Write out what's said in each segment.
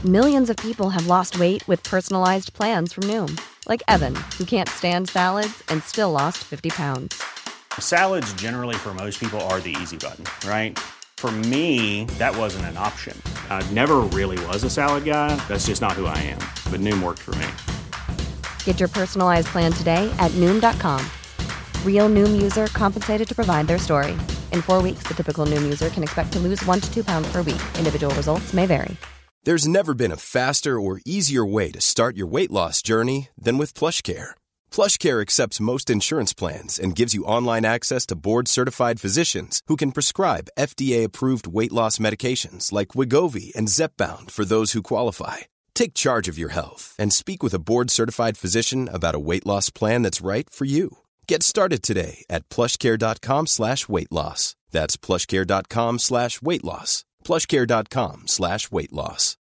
Millions of people have lost weight with personalized plans from Noom. Like Evan, who can't stand salads and still lost 50 pounds. Salads generally for most people are the easy button, right? For me, that wasn't an option. I never really was a salad guy. That's just not who I am. But Noom worked for me. Get your personalized plan today at Noom.com. Real Noom user compensated to provide their story. In 4 weeks, the typical Noom user can expect to lose 1 to 2 pounds per week. Individual results may vary. There's never been a faster or easier way to start your weight loss journey than with PlushCare. PlushCare accepts most insurance plans and gives you online access to board-certified physicians who can prescribe FDA-approved weight loss medications like Wegovy and Zepbound for those who qualify. Take charge of your health and speak with a board-certified physician about a weight loss plan that's right for you. Get started today at plushcare.com/weight-loss. That's plushcare.com/weight-loss. plushcare.com/weight-loss.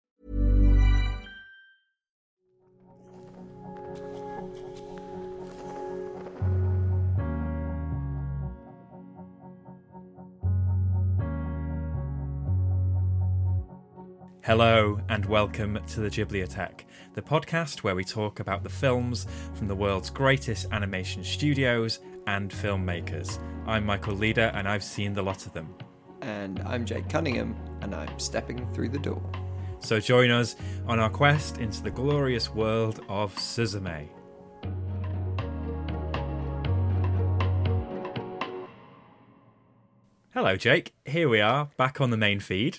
Hello and welcome to the Ghibliotheque, the podcast where we talk about the films from the world's greatest animation studios and filmmakers. I'm Michael Leader and I've seen the lot of them. And I'm Jake Cunningham and I'm stepping through the door. So join us on our quest into the glorious world of Suzume. Hello Jake, here we are, back on the main feed.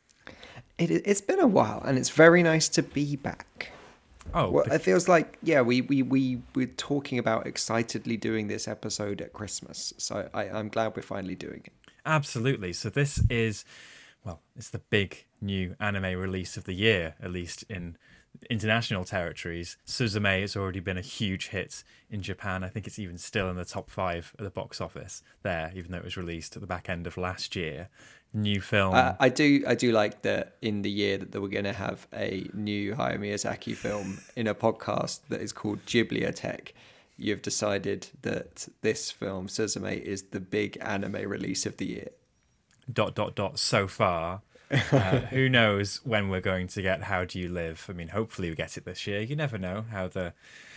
It's been a while, and it's very nice to be back. Oh, well, it feels like, yeah, we're talking about excitedly doing this episode at Christmas, so I'm glad we're finally doing it. Absolutely. So this is, well, it's the big new anime release of the year, at least in international territories. Suzume has already been a huge hit in Japan. I think it's even still in the top 5 at the box office there, even though it was released at the back end of last year. New film. I do like that in the year that we're going to have a new Hayao Miyazaki film in a podcast that is called Ghibliotheque. You've decided that this film, Suzume, is the big anime release of the year. ... So far. Who knows when we're going to get How Do You Live? I mean, hopefully we get it this year. You never know how the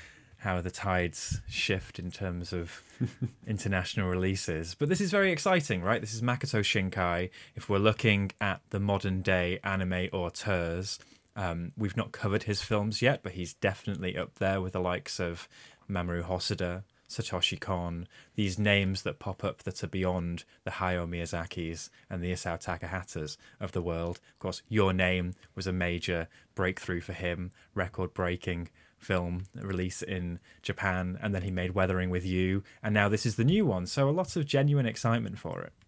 tides shift in terms of international releases. But this is very exciting, right? This is Makoto Shinkai. If we're looking at the modern day anime auteurs, we've not covered his films yet, but he's definitely up there with the likes of Mamoru Hosoda, Satoshi Kon, these names that pop up that are beyond the Hayao Miyazakis and the Isao Takahatas of the world. Of course, Your Name was a major breakthrough for him, record-breaking film release in Japan, and then he made Weathering with You, and now this is the new one. So a lot of genuine excitement for it.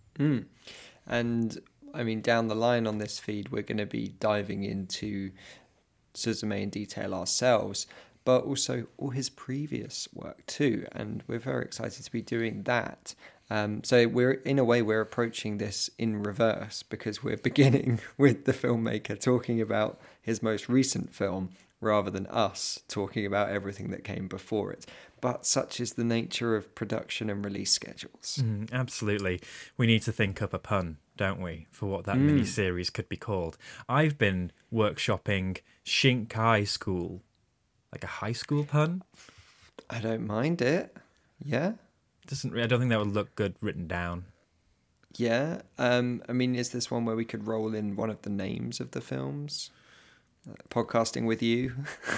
And I mean, down the line on this feed, we're going to be diving into Suzume in detail ourselves, but also all his previous work too, and we're very excited to be doing that. So we're approaching this in reverse, because we're beginning with the filmmaker talking about his most recent film rather than us talking about everything that came before it. But such is the nature of production and release schedules. Absolutely. We need to think up a pun, don't we, for what that mini-series could be called. I've been workshopping Shinkai School. Like a high school pun? I don't mind it. Yeah. I don't think that would look good written down. Yeah. I mean, is this one where we could roll in one of the names of the films? Podcasting with You.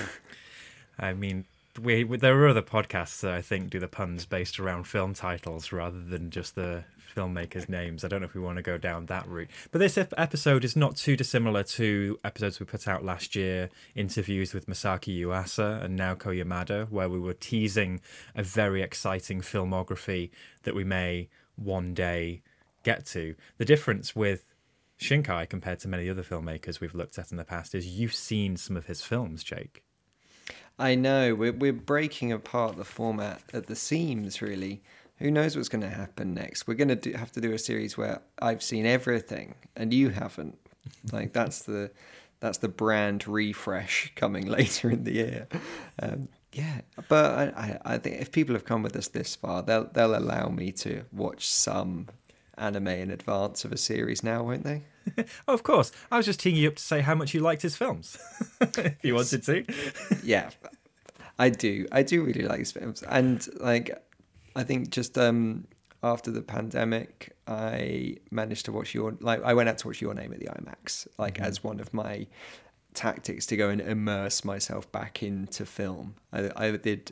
I mean, there are other podcasts that I think do the puns based around film titles rather than just the filmmakers' names. I don't know if we want to go down that route. But this episode is not too dissimilar to episodes we put out last year, interviews with Masaki Yuasa and Naoko Yamada, where we were teasing a very exciting filmography that we may one day get to. The difference with Shinkai compared to many other filmmakers we've looked at in the past is you've seen some of his films, Jake. I know, we're breaking apart the format at the seams, really. Who knows what's going to happen next? We're going to have to do a series where I've seen everything and you haven't. Like, that's the brand refresh coming later in the year. Yeah, but I think if people have come with us this far, they'll allow me to watch some anime in advance of a series now, won't they? Oh, of course. I was just teeing you up to say how much you liked his films, if you wanted to. Yeah, I do. I do really like his films. And like, I think just after the pandemic, I managed to watch I went out to watch Your Name at the IMAX, like as one of my tactics to go and immerse myself back into film. I did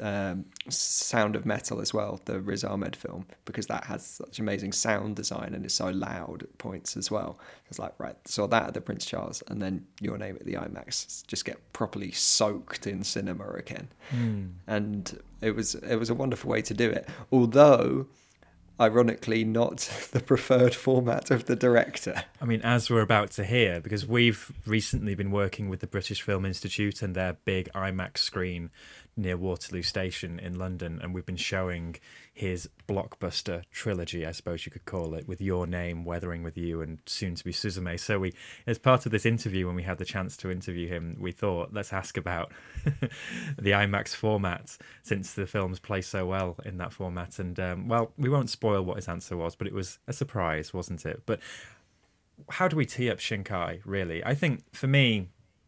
Sound of Metal as well, the Riz Ahmed film, because that has such amazing sound design and is so loud at points as well. It's like, right, saw that at the Prince Charles, and then Your Name at the IMAX, just get properly soaked in cinema again. And it was a wonderful way to do it, although ironically not the preferred format of the director. I mean, as we're about to hear, because we've recently been working with the British Film Institute and their big IMAX screen near Waterloo Station in London, and we've been showing his blockbuster trilogy, I suppose you could call it, with Your Name, Weathering with You, and soon to be Suzume. So we, as part of this interview, when we had the chance to interview him, we thought, let's ask about the IMAX format, since the films play so well in that format. And well, we won't spoil what his answer was, but it was a surprise, wasn't it? But how do we tee up Shinkai, really? I think, for me,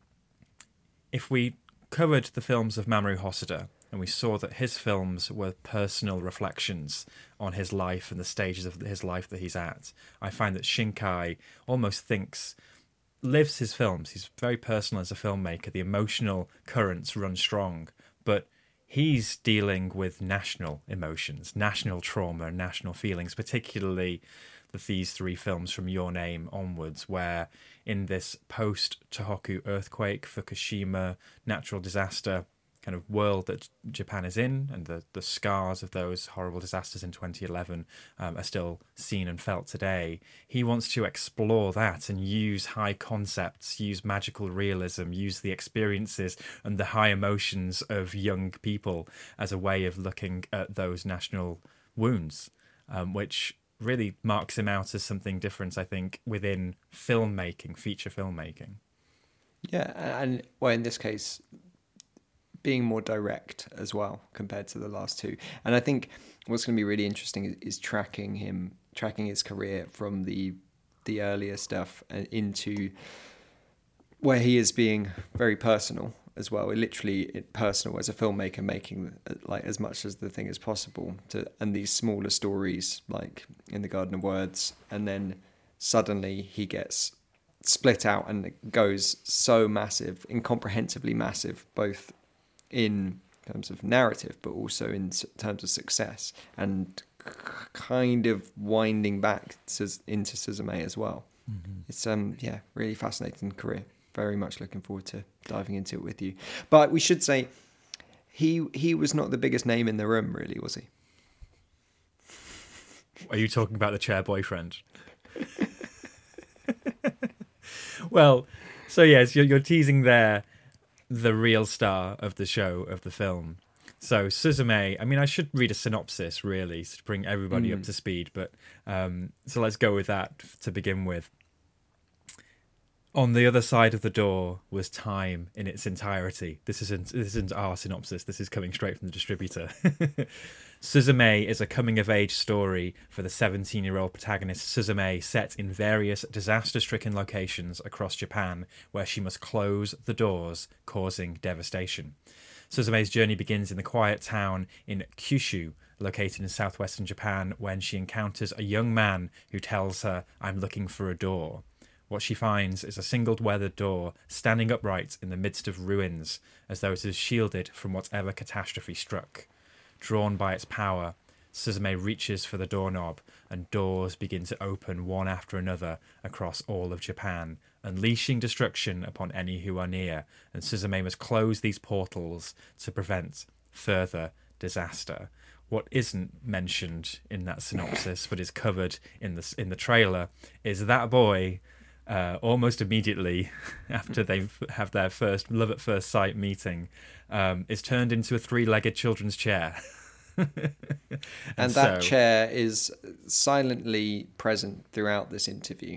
if we covered the films of Mamoru Hosoda and we saw that his films were personal reflections on his life and the stages of his life that he's at, I find that Shinkai almost lives his films. He's very personal as a filmmaker. The emotional currents run strong, but he's dealing with national emotions, national trauma, national feelings, particularly these three films from Your Name onwards, where in this post-Tohoku earthquake, Fukushima, natural disaster kind of world that Japan is in, and the scars of those horrible disasters in 2011 are still seen and felt today. He wants to explore that and use high concepts, use magical realism, use the experiences and the high emotions of young people as a way of looking at those national wounds, which really marks him out as something different, I think, within filmmaking, feature filmmaking. Yeah, and well, in this case, being more direct as well compared to the last two. And I think what's going to be really interesting is tracking his career from the earlier stuff and into where he is being very personal as well. Literally personal as a filmmaker, making like as much as the thing as possible and these smaller stories like In the Garden of Words, and then suddenly he gets split out and it goes so massive, incomprehensibly massive, both in terms of narrative but also in terms of success, and kind of winding back into Suzume as well. It's really fascinating career. Very much looking forward to diving into it with you. But we should say he was not the biggest name in the room, really, was he? Are you talking about the chair boyfriend? Well, so yes, you're teasing there the real star of the show, of the film. So Suzume, I mean, I should read a synopsis, really, to bring everybody up to speed. But so let's go with that to begin with. On the other side of the door was time in its entirety. This isn't our synopsis. This is coming straight from the distributor. Suzume is a coming-of-age story for the 17-year-old protagonist Suzume, set in various disaster-stricken locations across Japan, where she must close the doors, causing devastation. Suzume's journey begins in the quiet town in Kyushu, located in southwestern Japan, when she encounters a young man who tells her, "I'm looking for a door." What she finds is a single weathered door standing upright in the midst of ruins, as though it is shielded from whatever catastrophe struck. Drawn by its power, Suzume reaches for the doorknob, and doors begin to open one after another across all of Japan, unleashing destruction upon any who are near, and Suzume must close these portals to prevent further disaster. What isn't mentioned in that synopsis, but is covered in the trailer, is that boy, almost immediately after they have their first love at first sight meeting, is turned into a three-legged children's chair. and that chair is silently present throughout this interview.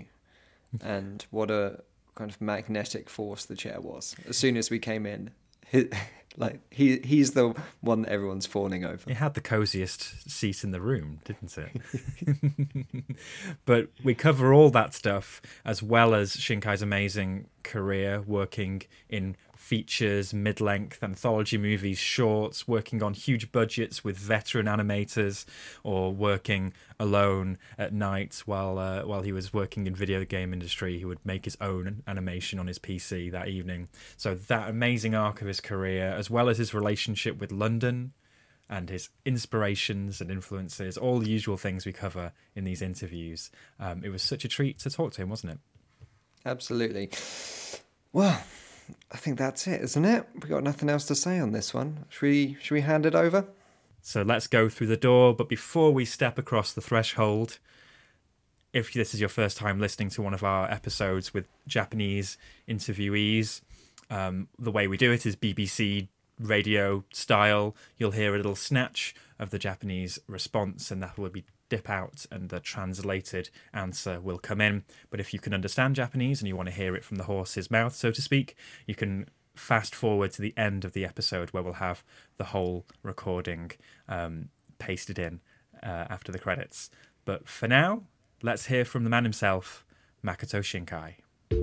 And what a kind of magnetic force the chair was. As soon as we came in, Like he's the one that everyone's fawning over. It had the coziest seat in the room, didn't it? But we cover all that stuff, as well as Shinkai's amazing career working in features, mid-length anthology movies, shorts, working on huge budgets with veteran animators, or working alone at night while he was working in video game industry. He would make his own animation on his PC that evening. So that amazing arc of his career, as well as his relationship with London and his inspirations and influences, all the usual things we cover in these interviews. It was such a treat to talk to him, wasn't it? Absolutely. Well, I think that's it, isn't it? We've got nothing else to say on this one. Should we hand it over? So let's go through the door. But before we step across the threshold, if this is your first time listening to one of our episodes with Japanese interviewees, the way we do it is BBC radio style. You'll hear a little snatch of the Japanese response, and that will be dip out and the translated answer will come in. But if you can understand Japanese and you want to hear it from the horse's mouth, so to speak, you can fast forward to the end of the episode where we'll have the whole recording pasted in after the credits. But for now, let's hear from the man himself, Makoto Shinkai.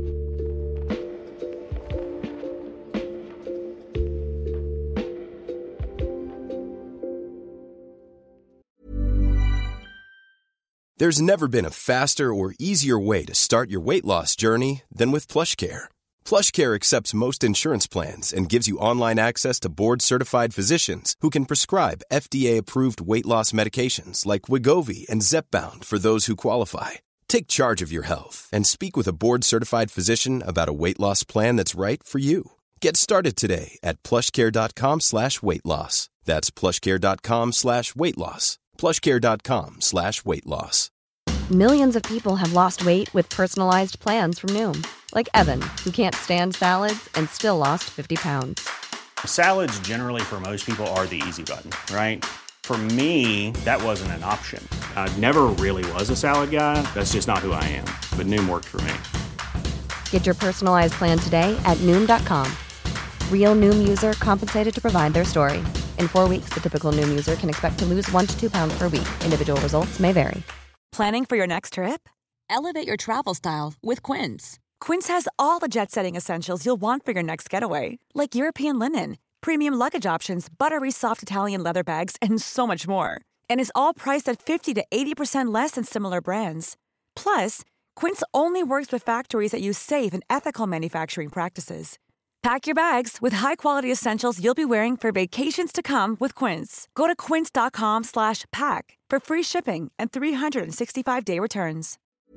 There's never been a faster or easier way to start your weight loss journey than with PlushCare. PlushCare accepts most insurance plans and gives you online access to board-certified physicians who can prescribe FDA-approved weight loss medications like Wegovy and Zepbound for those who qualify. Take charge of your health and speak with a board-certified physician about a weight loss plan that's right for you. Get started today at plushcare.com/weight loss. That's plushcare.com/weight loss. plushcare.com/weight loss. Millions of people have lost weight with personalized plans from Noom. Like Evan, who can't stand salads and still lost 50 pounds. Salads generally for most people are the easy button, right? For me, that wasn't an option. I never really was a salad guy. That's just not who I am. But Noom worked for me. Get your personalized plan today at Noom.com. Real Noom user compensated to provide their story. In 4 weeks, the typical Noom user can expect to lose 1 to 2 pounds per week. Individual results may vary. Planning for your next trip? Elevate your travel style with Quince. Quince has all the jet-setting essentials you'll want for your next getaway, like European linen, premium luggage options, buttery soft Italian leather bags, and so much more. And is all priced at 50 to 80% less than similar brands. Plus, Quince only works with factories that use safe and ethical manufacturing practices. Pack your bags with high-quality essentials you'll be wearing for vacations to come with Quince. Go to quince.com/pack for free shipping and 365-day returns.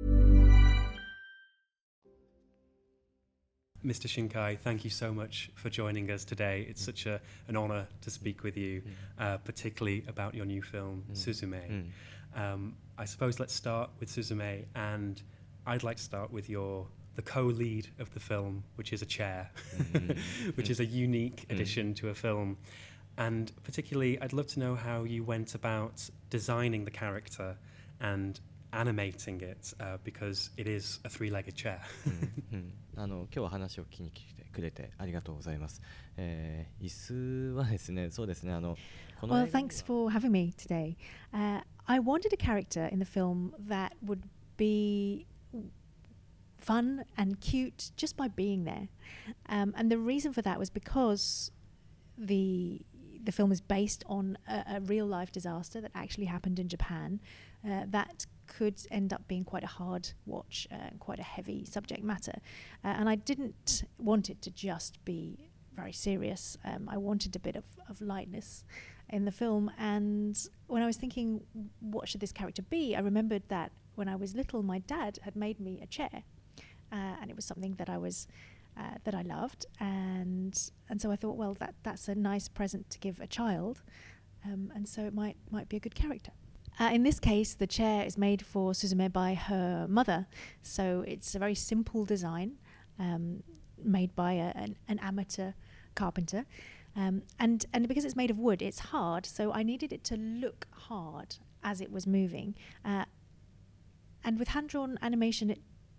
Mr. Shinkai, thank you so much for joining us today. It's such an honor to speak with you, particularly about your new film, Suzume. I suppose let's start with Suzume, and I'd like to start with the co-lead of the film, which is a chair, which is a unique addition to a film. And particularly, I'd love to know how you went about designing the character and animating it, because it is a three-legged chair. 今日は話を聞きに来てくれてありがとうございます。椅子はですね、そうですね、この Well, thanks for having me today. I wanted a character in the film that would be fun and cute just by being there. And the reason for that was because the film is based on a real-life disaster that actually happened in Japan that could end up being quite a hard watch, quite a heavy subject matter. And I didn't want it to just be very serious. I wanted a bit of lightness in the film. And when I was thinking, what should this character be, I remembered that when I was little, my dad had made me a chair. And it was something that I loved. And so I thought, well, that's a nice present to give a child. And so it might be a good character. In this case, the chair is made for Suzume by her mother. So it's a very simple design made by an amateur carpenter. And because it's made of wood, it's hard. So I needed it to look hard as it was moving. And with hand-drawn animation, it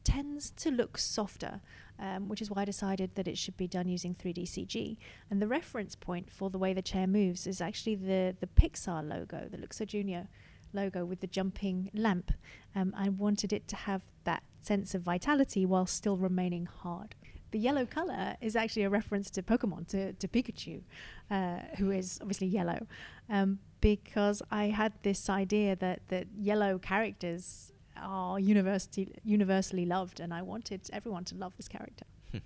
tends to look softer, which is why I decided that it should be done using 3D CG. And the reference point for the way the chair moves is actually the Pixar logo, the Luxor Junior logo with the jumping lamp. I wanted it to have that sense of vitality while still remaining hard. The yellow colour is actually a reference to Pokemon, to Pikachu, who is obviously yellow, because I had this idea that yellow characters are universally loved, and I wanted everyone to love this character.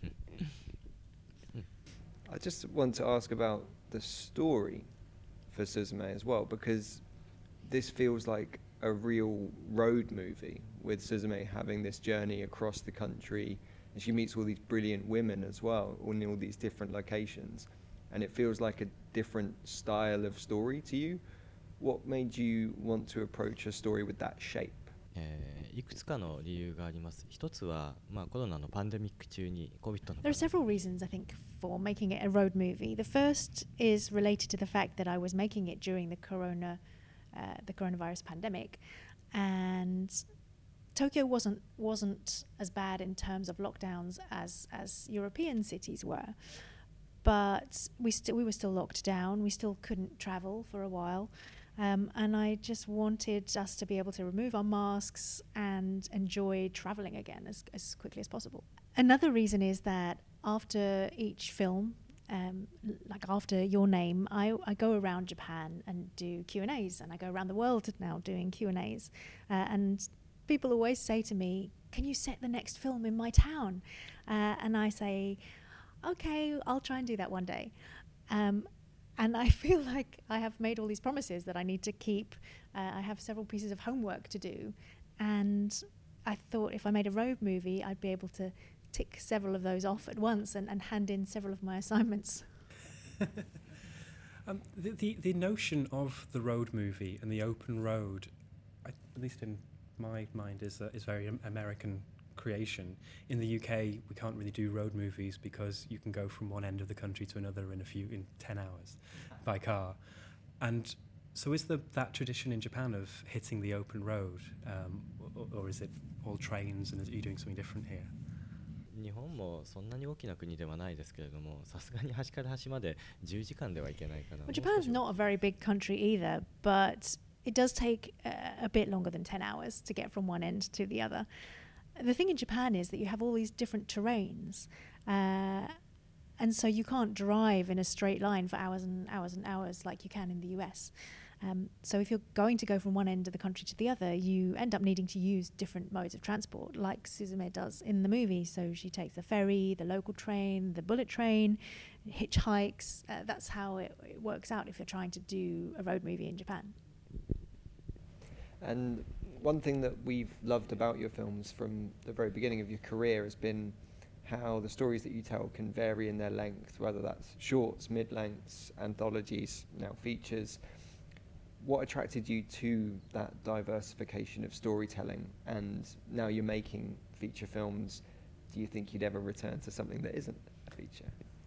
I just want to ask about the story for Suzume as well, because this feels like a real road movie, with Suzume having this journey across the country, and she meets all these brilliant women as well in all these different locations, and it feels like a different style of story to you. What made you want to approach a story with that shape? いくつかの理由があります。一つは、コロナのパンデミック中に COVID の There are several reasons, I think, for making it a road movie. The first is related to the fact that I was making it during the coronavirus pandemic, and Tokyo wasn't as bad in terms of lockdowns as European cities were, but we were still locked down. We still couldn't travel for a while. And I just wanted us to be able to remove our masks and enjoy traveling again as quickly as possible. Another reason is that after each film, like after Your Name, I go around Japan and do Q&As, and I go around the world now doing Q&As. And people always say to me, "Can you set the next film in my town?" And I say, "Okay, I'll try and do that one day." And I feel like I have made all these promises that I need to keep. I have several pieces of homework to do. And I thought if I made a road movie, I'd be able to tick several of those off at once and hand in several of my assignments. The notion of the road movie and the open road, at least in my mind, is very American creation. In the UK, we can't really do road movies because you can go from one end of the country to another in 10 hours by car. And so is that tradition in Japan of hitting the open road, or is it all trains, and are you doing something different here? 日本もそんなに大きな国ではないですけれども、さすがに端から端まで10時間ではいけないかな。 Well, Japan's not a very big country either, but it does take a bit longer than 10 hours to get from one end to the other. The thing in Japan is that you have all these different terrains, and so you can't drive in a straight line for hours and hours and hours like you can in the US. So if you're going to go from one end of the country to the other, you end up needing to use different modes of transport, like Suzume does in the movie. So she takes the ferry, the local train, the bullet train, hitchhikes. That's how it works out if you're trying to do a road movie in Japan. And one thing that we've loved about your films from the very beginning of your career has been how the stories that you tell can vary in their length, whether that's shorts, mid-lengths, anthologies, now features. What attracted you to that diversification of storytelling? And now you're making feature films, do you think you'd ever return to something that isn't a feature?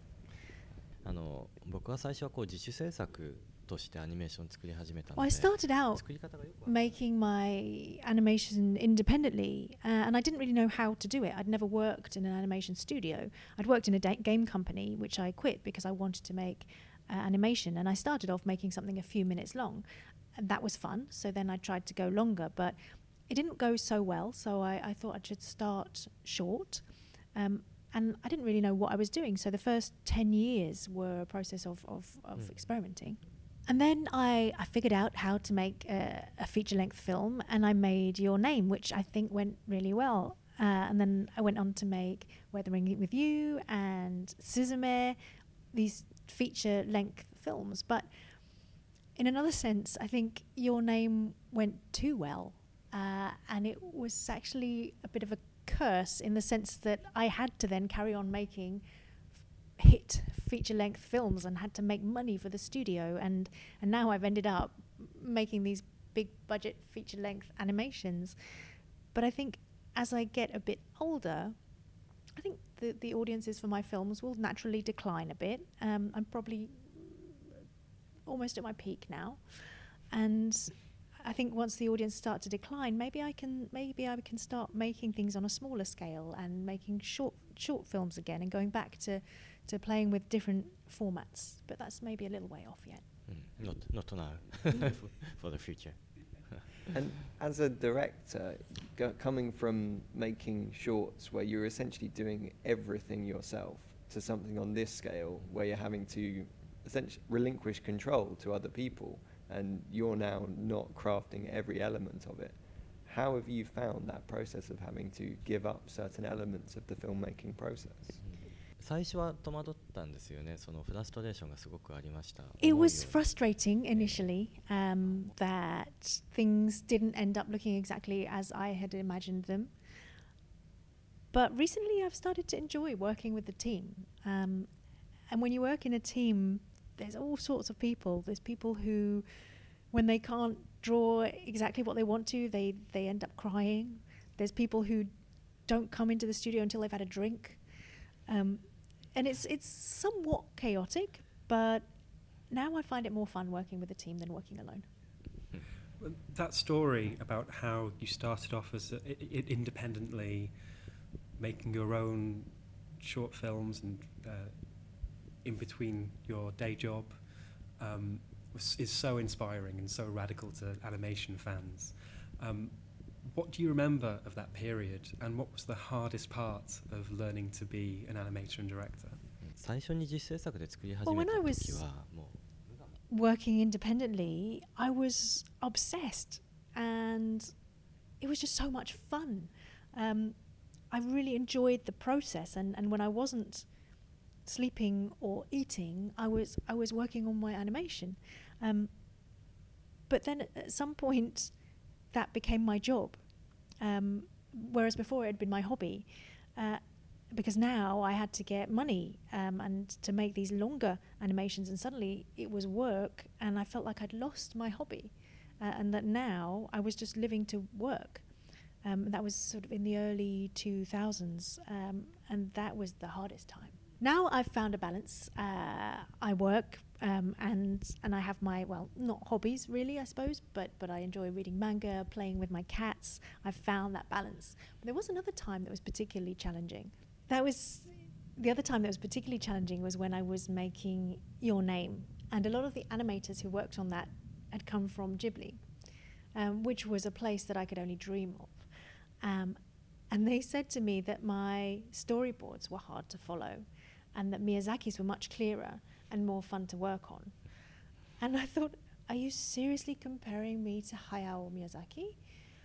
僕は最初は自主制作としてアニメーション作り始めたので、 Well, I started out 作り方がよくわかんない making my animation independently, and I didn't really know how to do it. I'd never worked in an animation studio. I'd worked in a game company, which I quit because I wanted to make animation, and I started off making something a few minutes long, and that was fun. So then I tried to go longer, but it didn't go so well, so I thought I should start short. And I didn't really know what I was doing, so the first 10 years were a process of experimenting. And then I figured out how to make a feature-length film, and I made Your Name, which I think went really well. And then I went on to make Weathering With You and Suzume, these feature-length films. But in another sense, I think Your Name went too well. And it was actually a bit of a curse in the sense that I had to then carry on making hit feature-length films and had to make money for the studio, and now I've ended up making these big-budget feature-length animations. But I think as I get a bit older, I think the audiences for my films will naturally decline a bit. I'm probably almost at my peak now, and I think once the audience start to decline, maybe I can start making things on a smaller scale and making short films again and going back to playing with different formats. But that's maybe a little way off yet. Not now. For the future. And as a director, coming from making shorts where you're essentially doing everything yourself to something on this scale where you're having to essentially relinquish control to other people and you're now not crafting every element of it, how have you found that process of having to give up certain elements of the filmmaking process? 最初は戸惑ったんですよね。そのフラストレーションがすごくありました。 It was frustrating initially that things didn't end up looking exactly as I had imagined them. But recently I've started to enjoy working with the team. And when you work in a team, there's all sorts of people. There's people who, when they can't draw exactly what they want to, they end up crying. There's people who don't come into the studio until they've had a drink. And it's somewhat chaotic, but now I find it more fun working with a team than working alone. That story about how you started off as independently making your own short films and in between your day job is so inspiring and so radical to animation fans. What do you remember of that period, and what was the hardest part of learning to be an animator and director? 最初に実製作で作り始めた時はもう working independently, I was obsessed, and it was just so much fun. I really enjoyed the process, and when I wasn't sleeping or eating, I was working on my animation. But then at some point, that became my job, whereas before it had been my hobby, because now I had to get money and to make these longer animations, and suddenly it was work, and I felt like I'd lost my hobby, and that now I was just living to work. That was sort of in the early 2000s, and that was the hardest time. Now I've found a balance. I work and I have my, well, not hobbies really, I suppose, but I enjoy reading manga, playing with my cats. I've found that balance. But there was another time that was particularly challenging. The other time that was particularly challenging was when I was making Your Name. And a lot of the animators who worked on that had come from Ghibli, which was a place that I could only dream of. And they said to me that my storyboards were hard to follow and that Miyazaki's were much clearer and more fun to work on. And I thought, are you seriously comparing me to Hayao Miyazaki?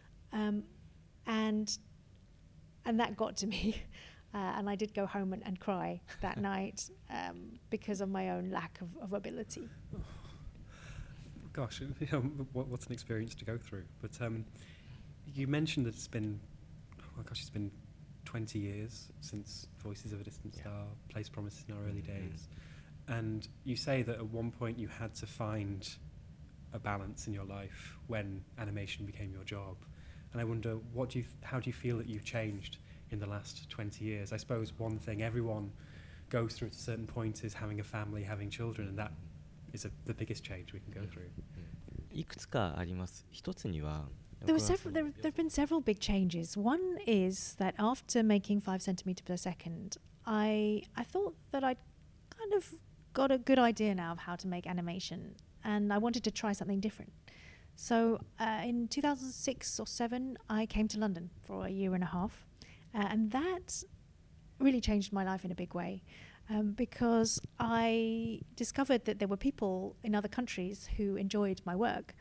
And that got to me. And I did go home and cry that night because of my own lack of ability. Gosh, what's an experience to go through. But you mentioned that it's been 20 years since Voices of a Distant Star, Place Promises in Our Early Days. And you say that at one point you had to find a balance in your life when animation became your job. And I wonder, how do you feel that you've changed in the last 20 years? I suppose one thing everyone goes through at a certain point is having a family, having children, and that is the biggest change we can go through. いくつかあります。一つには There have been several big changes. One is that after making 5 centimeter per second, I thought that I'd kind of got a good idea now of how to make animation, and I wanted to try something different. So in 2006 or 7, I came to London for a year and a half, and that really changed my life in a big way, because I discovered that there were people in other countries who enjoyed my work,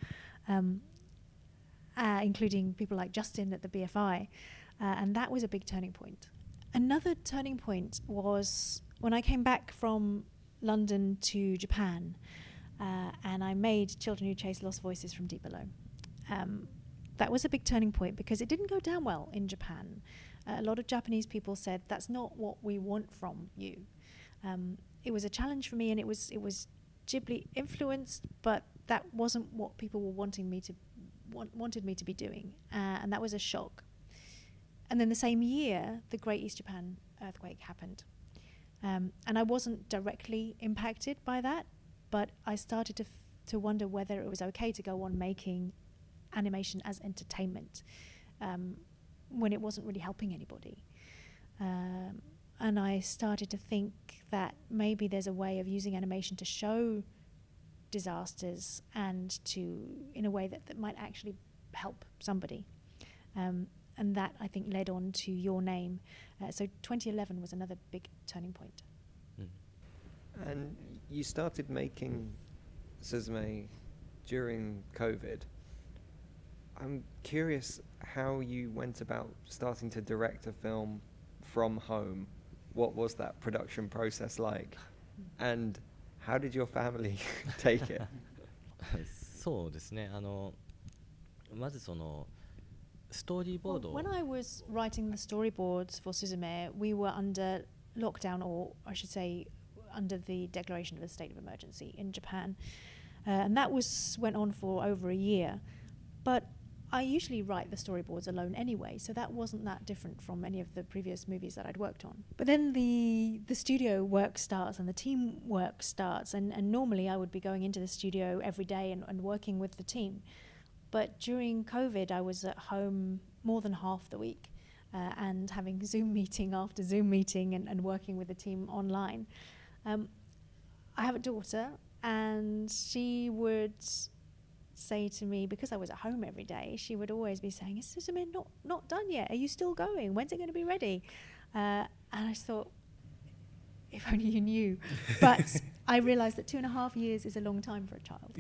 including people like Justin at the BFI, and that was a big turning point. Another turning point was when I came back from London to Japan, and I made Children Who Chase Lost Voices from Deep Below. That was a big turning point because it didn't go down well in Japan. A lot of Japanese people said, that's not what we want from you. It was a challenge for me, and it was Ghibli influenced, but that wasn't what people were wanted me to be doing, and that was a shock. And then the same year, the Great East Japan earthquake happened, and I wasn't directly impacted by that, but I started to wonder whether it was okay to go on making animation as entertainment when it wasn't really helping anybody. And I started to think that maybe there's a way of using animation to show disasters and in a way that might actually help somebody. And that, I think, led on to Your Name. So 2011 was another big turning point. And you started making Suzume during COVID. I'm curious how you went about starting to direct a film from home. What was that production process like? And how did your family take it? そうですね。まずそのストーリーボード。 When I was writing the storyboards for Suzume, we were under lockdown, or I should say, under the declaration of a state of emergency in Japan, and that went on for over a year. But I usually write the storyboards alone anyway, so that wasn't that different from any of the previous movies that I'd worked on. But then the studio work starts and the team work starts, and normally I would be going into the studio every day and working with the team. But during COVID, I was at home more than half the week and having Zoom meeting after Zoom meeting and working with the team online. I have a daughter, and she would say to me, because I was at home every day, she would always be saying, "Is Suzume not done yet? Are you still going? When's it going to be ready?" And I thought, if only you knew. But I realised that 2.5 years is a long time for a child.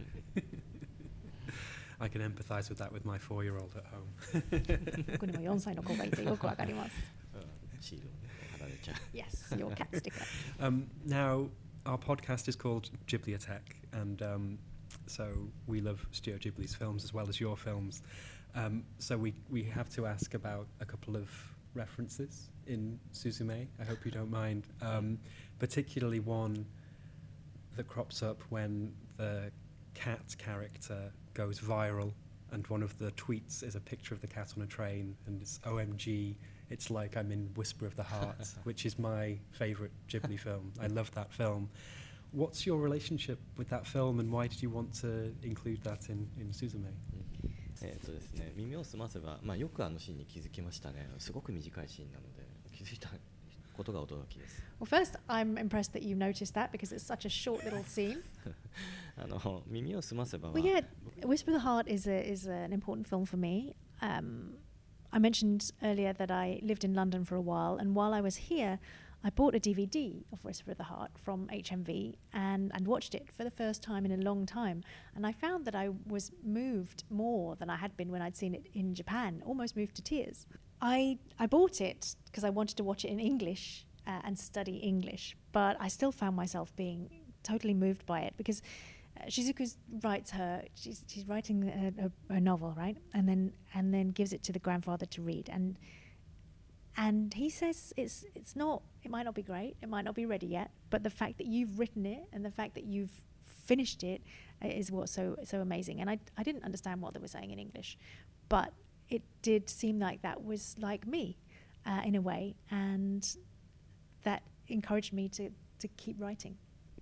I can empathise with that with my 4-year-old at home. 僕にも4歳の子がいてよくわかります。 シールを貼られちゃう。 Yes, your cat sticker. Now, our podcast is called Ghibli Attack, and so we love Studio Ghibli's films as well as your films. So we have to ask about a couple of references in Suzume. I hope you don't mind. Particularly one that crops up when the cat character goes viral, and one of the tweets is a picture of the cat on a train, and it's OMG, it's like I'm in Whisper of the Heart, which is my favourite Ghibli film. I love that film. What's your relationship with that film, and why did you want to include that in Suzume? ですね、耳を澄ませば、よくシーンに気づきましたね。すごく短いシーンなので気づいたことが驚きです。 Well, first, I'm impressed that you noticed that because it's such a short little scene. 耳を澄ませばは Well, yeah, Whisper of the Heart is an important film for me. I mentioned earlier that I lived in London for a while, and while I was here, I bought a DVD of Whisper of the Heart from HMV and watched it for the first time in a long time. And I found that I was moved more than I had been when I'd seen it in Japan, almost moved to tears. I bought it because I wanted to watch it in English and study English, but I still found myself being totally moved by it because Shizuku she's writing a novel, right? And then gives it to the grandfather to read. And he says it might not be great, it might not be ready yet, but the fact that you've written it and the fact that you've finished it is what's so amazing. And I didn't understand what they were saying in English, but it did seem like that was like me in a way, and that encouraged me to keep writing.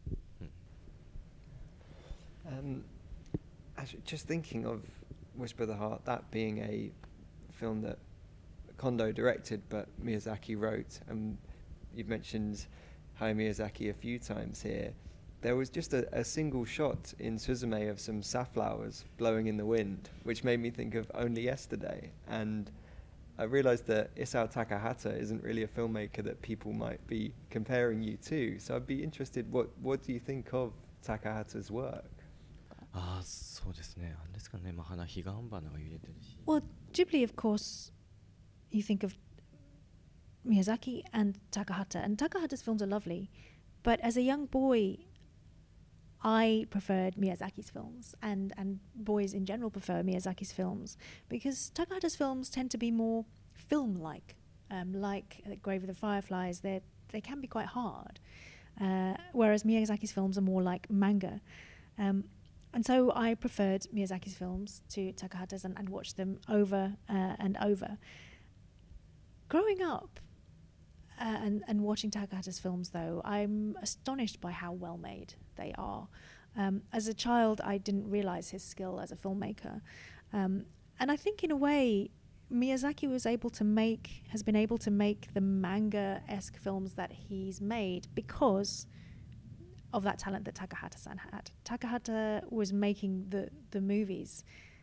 Actually, just thinking of Whisper of the Heart, that being a film that Kondo directed but Miyazaki wrote, and you've mentioned Hayao Miyazaki a few times here. There was just a single shot in Suzume of some safflowers blowing in the wind, which made me think of Only Yesterday. And I realised that Isao Takahata isn't really a filmmaker that people might be comparing you to. So I'd be interested, what do you think of Takahata's work? そうですね。なんですかね。彼岸花が揺れてるし。 Well, Ghibli, of course, you think of Miyazaki and Takahata's films are lovely, but as a young boy, I preferred Miyazaki's films, and boys in general prefer Miyazaki's films because Takahata's films tend to be more film-like, like Grave of the Fireflies. They can be quite hard, whereas Miyazaki's films are more like manga. And so I preferred Miyazaki's films to Takahata's and watched them over and over. Growing up and watching Takahata's films, though, I'm astonished by how well made they are. As a child, I didn't realise his skill as a filmmaker. And I think in a way, Miyazaki has been able to make the manga-esque films that he's made because of that talent that Takahata-san had. Takahata was making the movies,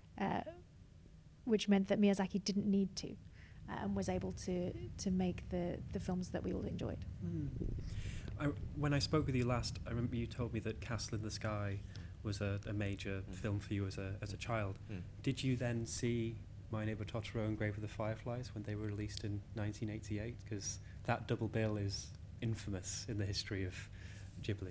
which meant that Miyazaki didn't need to, and was able to make the films that we all enjoyed. When I spoke with you last, I remember you told me that Castle in the Sky was a major film for you as a child. Did you then see My Neighbor Totoro and Grave of the Fireflies when they were released in 1988? Because that double bill is infamous in the history of Ghibli.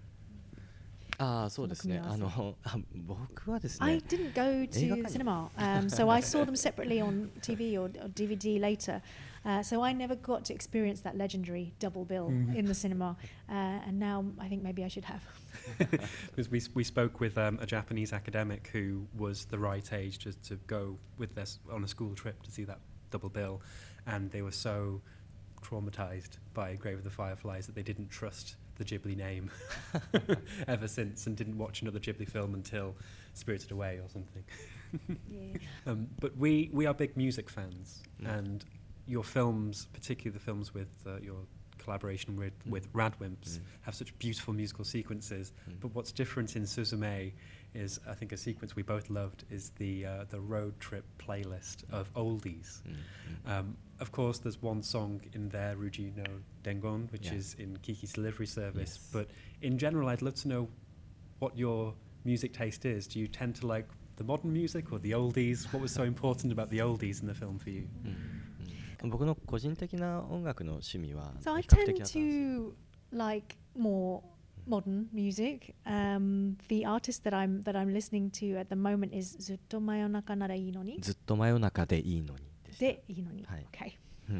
そうですね。僕はですね。 I didn't go to cinema, so I saw them separately on TV or DVD later. So I never got to experience that legendary double bill in the cinema, and now I think maybe I should have. Because we spoke with a Japanese academic who was the right age to go with us on a school trip to see that double bill, and they were so traumatized by Grave of the Fireflies that they didn't trust the Ghibli name ever since, and didn't watch another Ghibli film until Spirited Away or something. Yeah. But we are big music fans, and your films, particularly the films with your collaboration with Radwimps, have such beautiful musical sequences. But what's different in Suzume is, I think, a sequence we both loved is the road trip playlist of oldies. Of course, there's one song in there, Ruji no Dengon, which is in Kiki's Delivery Service. Yes. But in general, I'd love to know what your music taste is. Do you tend to like the modern music or the oldies? What was so important about the oldies in the film for you? 僕の個人的な音楽の趣味は So I tend to like more modern music. The artist that I'm listening to at the moment is ずっと真夜中ならいいのに。 ずっと真夜中でいいのに。 でいいのに。Okay.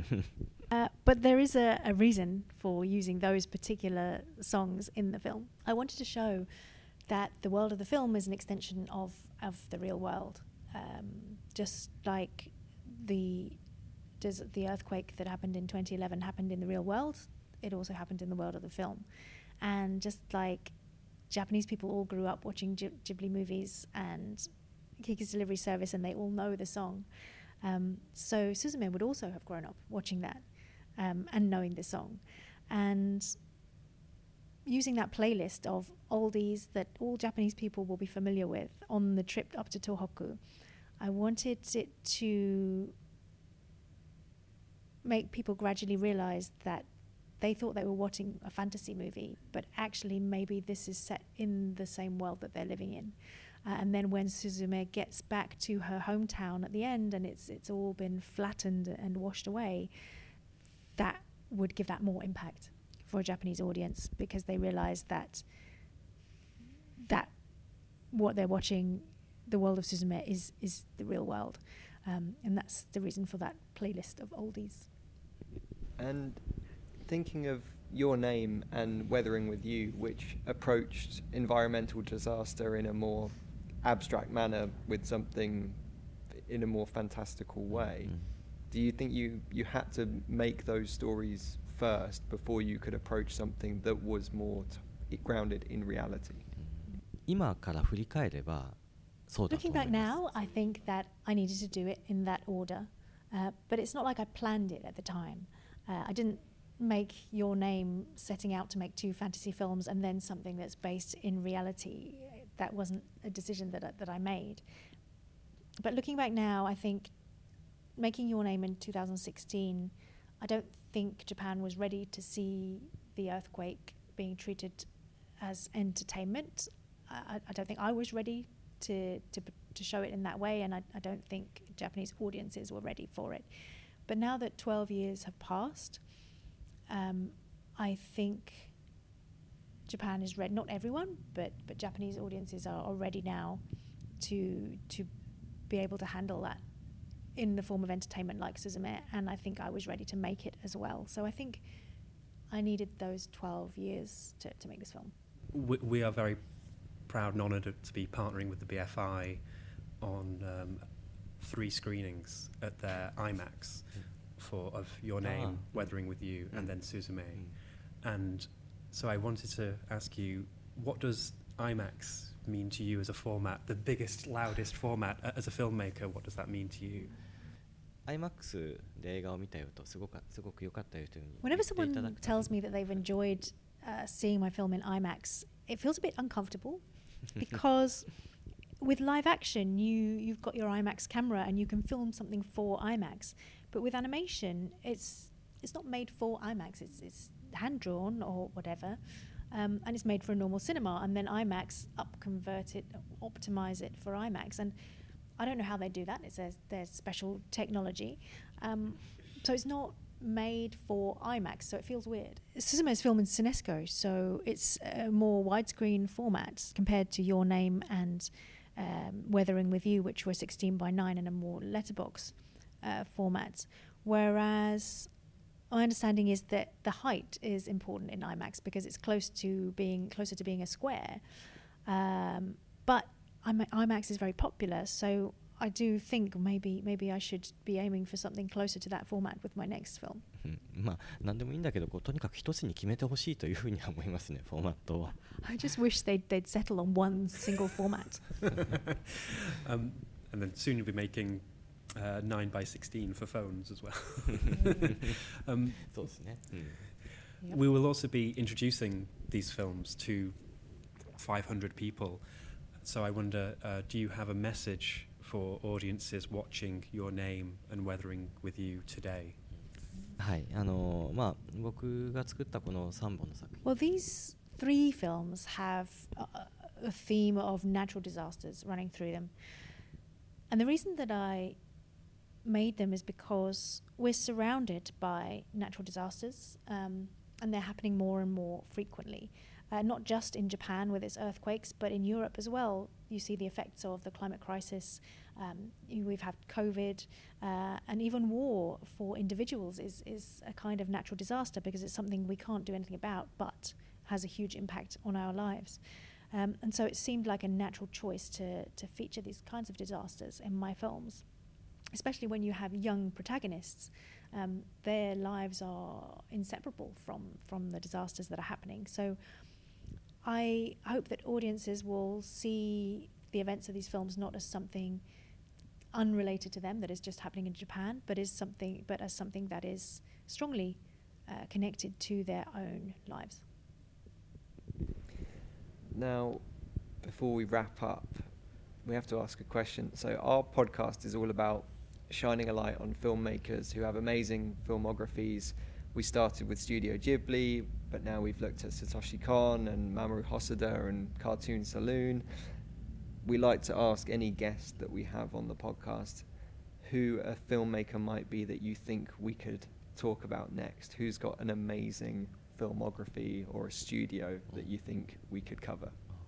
But there is a reason for using those particular songs in the film. I wanted to show that the world of the film is an extension of the real world. Just like the earthquake that happened in 2011 happened in the real world, it also happened in the world of the film. And just like Japanese people all grew up watching Ghibli movies and Kiki's Delivery Service, and they all know the song. So Suzume would also have grown up watching that and knowing the song. And using that playlist of oldies that all Japanese people will be familiar with on the trip up to Tohoku, I wanted it to make people gradually realize that they thought they were watching a fantasy movie, but actually maybe this is set in the same world that they're living in. And then when Suzume gets back to her hometown at the end and it's all been flattened and washed away, that would give that more impact for a Japanese audience, because they realize that what they're watching, the world of Suzume, is the real world. And that's the reason for that playlist of oldies. And thinking of Your Name and Weathering With You, which approached environmental disaster in a more abstract manner with something in a more fantastical way, do you think you had to make those stories first before you could approach something that was more grounded in reality? 今から振り返ればそうだと Looking 思い back ます now, I think that I needed to do it in that order. But it's not like I planned it at the time. I didn't make Your Name setting out to make two fantasy films and then something that's based in reality. That wasn't a decision that I made. But looking back now, I think making Your Name in 2016, I don't think Japan was ready to see the earthquake being treated as entertainment. I don't think I was ready to show it in that way, and I don't think Japanese audiences were ready for it. But now that 12 years have passed, I think Japan is ready. Not everyone, but Japanese audiences are ready now to be able to handle that in the form of entertainment like Suzume, and I think I was ready to make it as well. So I think I needed those 12 years to make this film. We are very proud and honoured to be partnering with the BFI on 3 screenings at their IMAX of Your Name, Weathering With You, and then Suzume. And so I wanted to ask you, what does IMAX mean to you as a format? The biggest, loudest format as a filmmaker. What does that mean to you? IMAX で映画を見たよとすごく良かったよというふうに Whenever someone tells me that they've enjoyed seeing my film in IMAX, it feels a bit uncomfortable because with live action, you've got your IMAX camera and you can film something for IMAX. But with animation, it's not made for IMAX. It's hand drawn or whatever, and it's made for a normal cinema. And then IMAX convert it, optimize it for IMAX. And I don't know how they do that. It's their special technology. So it's not made for IMAX, so it feels weird. Suzume is filmed in Cinesco, so it's a more widescreen format compared to Your Name and Weathering With You, which were 16:9 and a more letterbox format. Whereas my understanding is that the height is important in IMAX because it's closer to being a square. But IMAX is very popular, so I do think maybe I should be aiming for something closer to that format with my next film. まあ何でもいいんだけどとにかく一つに決めてほしいというふうには思いますねフォーマットは。 I just wish they'd settle on one single format. And then soon you'll be making 9:16 for phones as well. そうですね。 Yep. We will also be introducing these films to 500 people. So I wonder, do you have a message for audiences watching Your Name and Weathering With You today? はいまあ僕が作ったこの3本の作品。 Well, these 3 films have a theme of natural disasters running through them. And the reason that I made them is because we're surrounded by natural disasters, and they're happening more and more frequently. Not just in Japan with its earthquakes, but in Europe as well. You see the effects of the climate crisis. We've had COVID, and even war for individuals is a kind of natural disaster because it's something we can't do anything about, but has a huge impact on our lives. And so it seemed like a natural choice to feature these kinds of disasters in my films, especially when you have young protagonists. Their lives are inseparable from the disasters that are happening. So I hope that audiences will see the events of these films not as something unrelated to them that is just happening in Japan, but as something that is strongly connected to their own lives. Now, before we wrap up, we have to ask a question. So our podcast is all about shining a light on filmmakers who have amazing filmographies. We started with Studio Ghibli, but now we've looked at Satoshi Kon and Mamoru Hosoda and Cartoon Saloon. We like to ask any guest that we have on the podcast who a filmmaker might be that you think we could talk about next. Who's got an amazing filmography or a studio that you think we could cover?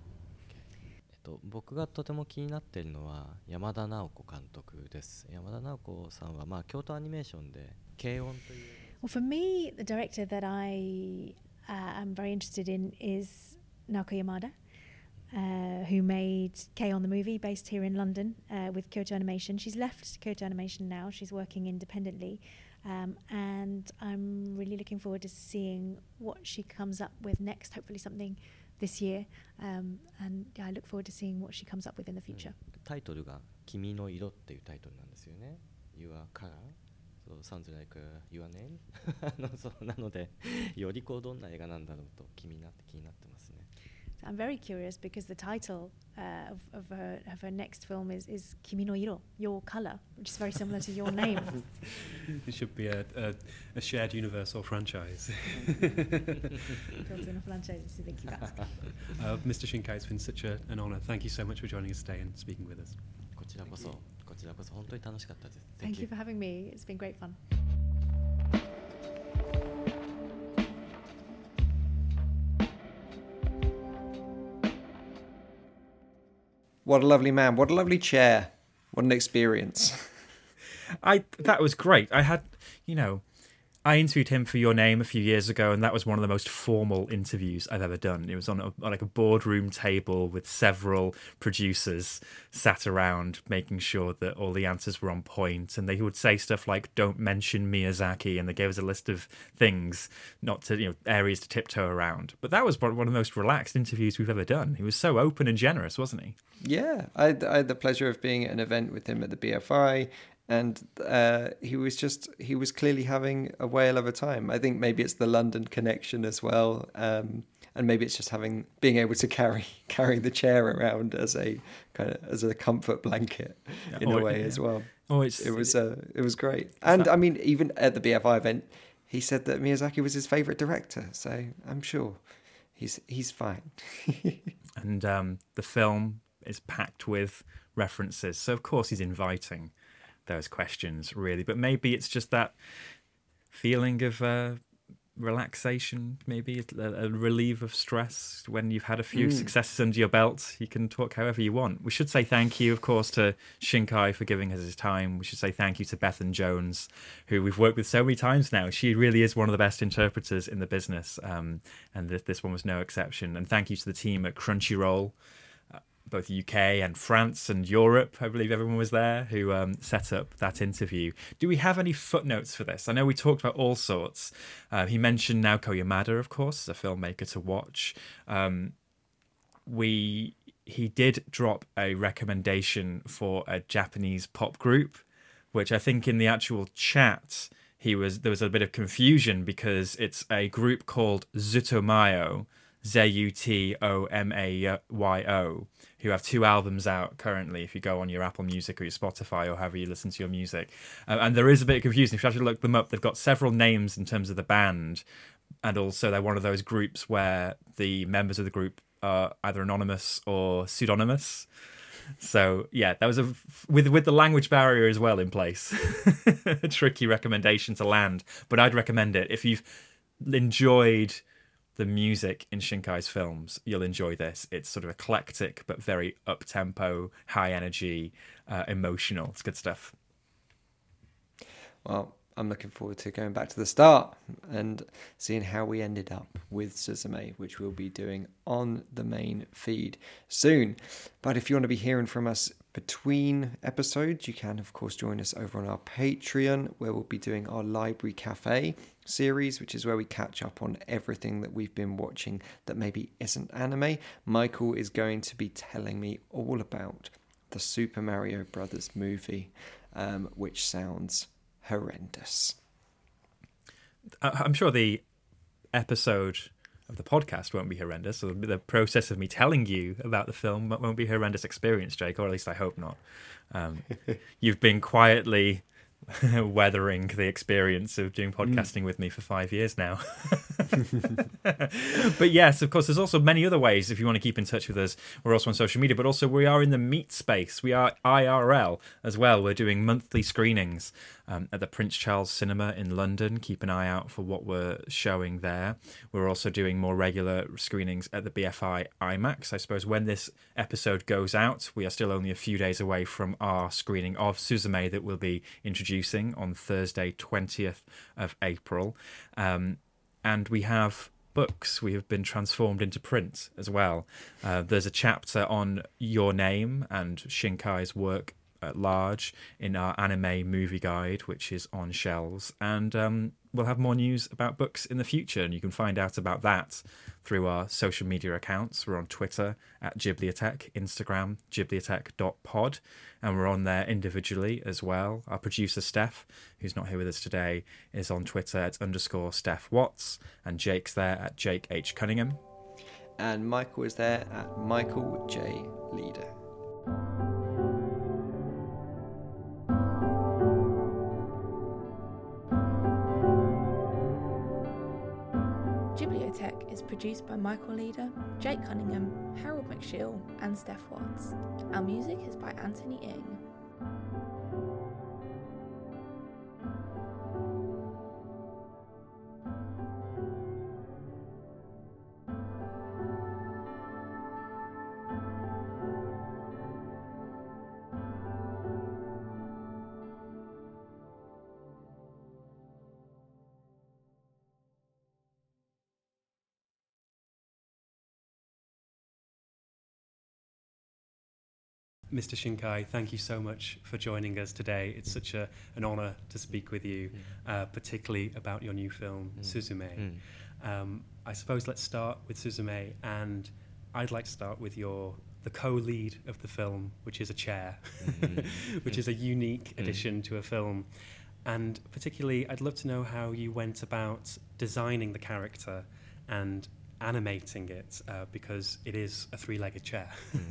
僕がとても気になっているのは山田直子監督です。山田直子さんはまあ京都アニメーションで軽音という。 Well, for me, the director that I am very interested in is Naoko Yamada, who made K-On! The movie based here in London with Kyoto Animation. She's left Kyoto Animation now. She's working independently. And I'm really looking forward to seeing what she comes up with next, hopefully something this year. And I look forward to seeing what she comes up with in the future. タイトルが君の色っていうタイトルなんですよね。Your color. So sounds like your name. そうなのでよりこうどんな映画なんだろうと気になってますね。 So I'm very curious because the title of her next film is Kimi no Iro, Your Color, which is very similar to Your Name. It should be a shared universe or franchise. Mr. Shinkai, it's been such an honor. Thank you so much for joining us today and speaking with us. こちらこそ本当に楽しかったです。 Thank you for having me. It's been great fun. What a lovely man. What a lovely chair. What an experience. That was great. I had, I interviewed him for Your Name a few years ago, and that was one of the most formal interviews I've ever done. It was on like a boardroom table with several producers sat around, making sure that all the answers were on point. And they would say stuff like, "Don't mention Miyazaki," and they gave us a list of things, not to areas to tiptoe around. But that was one of the most relaxed interviews we've ever done. He was so open and generous, wasn't he? Yeah, I had the pleasure of being at an event with him at the BFI. And he was clearly having a whale of a time. I think maybe it's the London connection as well, and maybe it's just being able to carry the chair around as a comfort blanket in a way as well. It was great. And I mean, even at the BFI event, he said that Miyazaki was his favorite director. So I'm sure he's fine. And the film is packed with references, so of course he's inviting those questions, really. But maybe it's just that feeling of relaxation, maybe a relief of stress when you've had a few successes under your belt. You can talk however you want. We should say thank you, of course, to Shinkai for giving us his time. We should say thank you to Bethan Jones, who we've worked with so many times now. She really is one of the best interpreters in the business, and this one was no exception. And thank you to the team at Crunchyroll, both UK and France and Europe. I believe everyone was there who set up that interview. Do we have any footnotes for this? I know we talked about all sorts. He mentioned Naoko Yamada, of course, as a filmmaker to watch. He did drop a recommendation for a Japanese pop group, which I think in the actual chat there was a bit of confusion because it's a group called Zutomayo, Zutomayo, who have 2 albums out currently if you go on your Apple Music or your Spotify or however you listen to your music. And there is a bit of confusion. If you actually look them up, they've got several names in terms of the band, and also they're one of those groups where the members of the group are either anonymous or pseudonymous. So yeah, that was with the language barrier as well in place. A tricky recommendation to land, but I'd recommend it. If you've enjoyed the music in Shinkai's films, you'll enjoy this. It's sort of eclectic, but very up-tempo, high energy, emotional. It's good stuff. Well, I'm looking forward to going back to the start and seeing how we ended up with Suzume, which we'll be doing on the main feed soon. But if you want to be hearing from us between episodes, you can, of course, join us over on our Patreon, where we'll be doing our Library Cafe series, which is where we catch up on everything that we've been watching that maybe isn't anime. Michael is going to be telling me all about the Super Mario Brothers movie, which sounds horrendous. I'm sure the episode of the podcast won't be horrendous. So the process of me telling you about the film won't be a horrendous experience, Jake, or at least I hope not. You've been quietly weathering the experience of doing podcasting with me for 5 years now. But yes, of course, there's also many other ways if you want to keep in touch with us. We're also on social media, but also we are in the meet space. We are IRL as well. We're doing monthly screenings at the Prince Charles Cinema in London. Keep an eye out for what we're showing there. We're also doing more regular screenings at the BFI IMAX. I suppose when this episode goes out, we are still only a few days away from our screening of Suzume that we'll be introducing on Thursday, 20th of April. And we have books. We have been transformed into print as well. There's a chapter on Your Name and Shinkai's work at large in our anime movie guide, which is on shelves. And we'll have more news about books in the future, and you can find out about that through our social media accounts. We're on Twitter at Ghibliotech, Instagram ghibliotech.pod, and we're on there individually as well. Our producer Steph, who's not here with us today, is on Twitter at _Steph Watts, and Jake's there at Jake H. Cunningham. And Michael is there at Michael J. Leader. Ghibliotech is produced by Michael Leader, Jake Cunningham, Harold McShill, and Steph Watts. Our music is by Anthony Ing. Mr. Shinkai, thank you so much for joining us today. It's such an honor to speak with you, particularly about your new film, Suzume. I suppose let's start with Suzume, and I'd like to start with the co-lead of the film, which is a chair, which is a unique addition to a film. And particularly, I'd love to know how you went about designing the character and animating it, because it is a three-legged chair.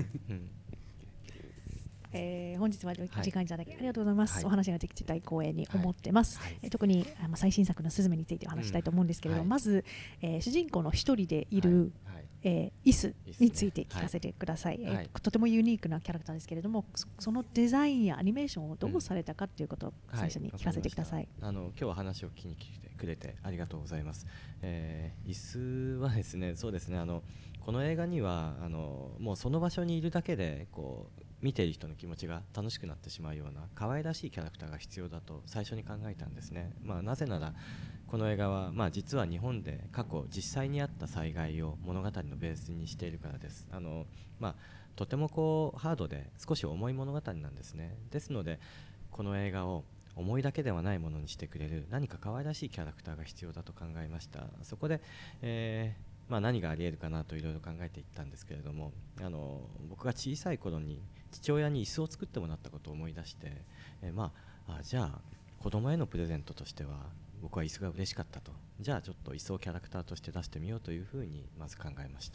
本日は時間いただきありがとうございます。お話ができてたい光栄に思ってます。特に最新作のスズメについてお話したいと思うんですけれども、まず、主人公の一人でいる、椅子について聞かせてください。とてもユニークなキャラクターですけれども、そのデザインやアニメーションをどうされたかということを最初に聞かせてください。 今日は話を聞きに来てくれてありがとうございます。椅子はですね、そうですね、この映画にはもうその場所にいるだけでこう見ている人の気持ちが楽しくなってしまうような可愛らしいキャラクターが必要だと最初に考えたんですね。なぜならこの映画は、実は日本で過去実際にあった災害を物語のベースにしているからです。とてもハードで少し重い物語なんですね。ですのでこの映画を思いだけではないものにしてくれる何か可愛らしいキャラクターが必要だと考えました。そこで、何がありえるかなといろいろ考えていったんですけれども、僕が小さい頃に父親に椅子を作ってもらったことを思い出して、じゃあ子供へのプレゼントとしては僕は椅子が嬉しかったと、じゃあちょっと椅子をキャラクターとして出してみようというふうにまず考えました。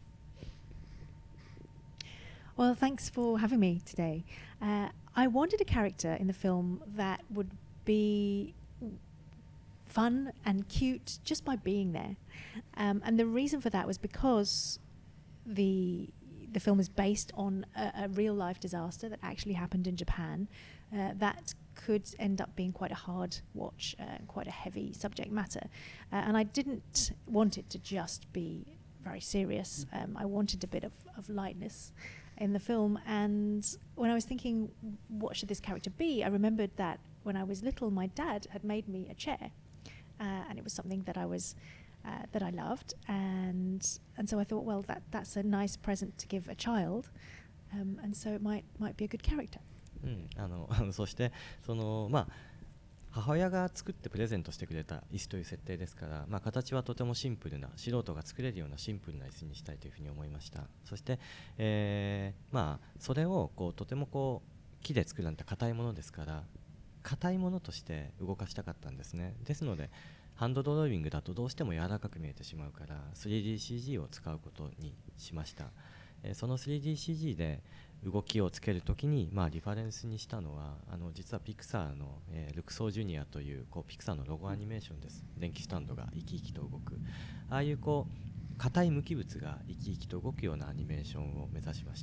Well, thanks for having me today. I wanted a character in the film that would be fun and cute just by being there. And the reason for that was because the film is based on a real-life disaster that actually happened in Japan that could end up being quite a hard watch, quite a heavy subject matter. And I didn't want it to just be very serious. I wanted a bit of lightness in the film. And when I was thinking, what should this character be, I remembered that when I was little, my dad had made me a chair. And it was something that that I loved, and so I thought, well, that's a nice present to give a child, and so it might be a good character. そして母親が作ってプレゼントしてくれた椅子という設定ですから、形はとてもシンプルな、素人が作れるようなシンプルな椅子にしたいというふうに思いました。そして、それをとても木で作られた硬いものですから、硬いものとして動かしたかったんですね。ですのでハンドドローイングだとどうしても柔らかく見えてしまうから 3DCG を使うことにしました。その 3DCG で動きをつけるときに、リファレンスにしたのは実はピクサーの、ルクソージュニアというピクサーのロゴアニメーションです。電気スタンドが生き生きと動く、ああいう硬い無機物が生き生きと動くようなアニメーションを目指しました。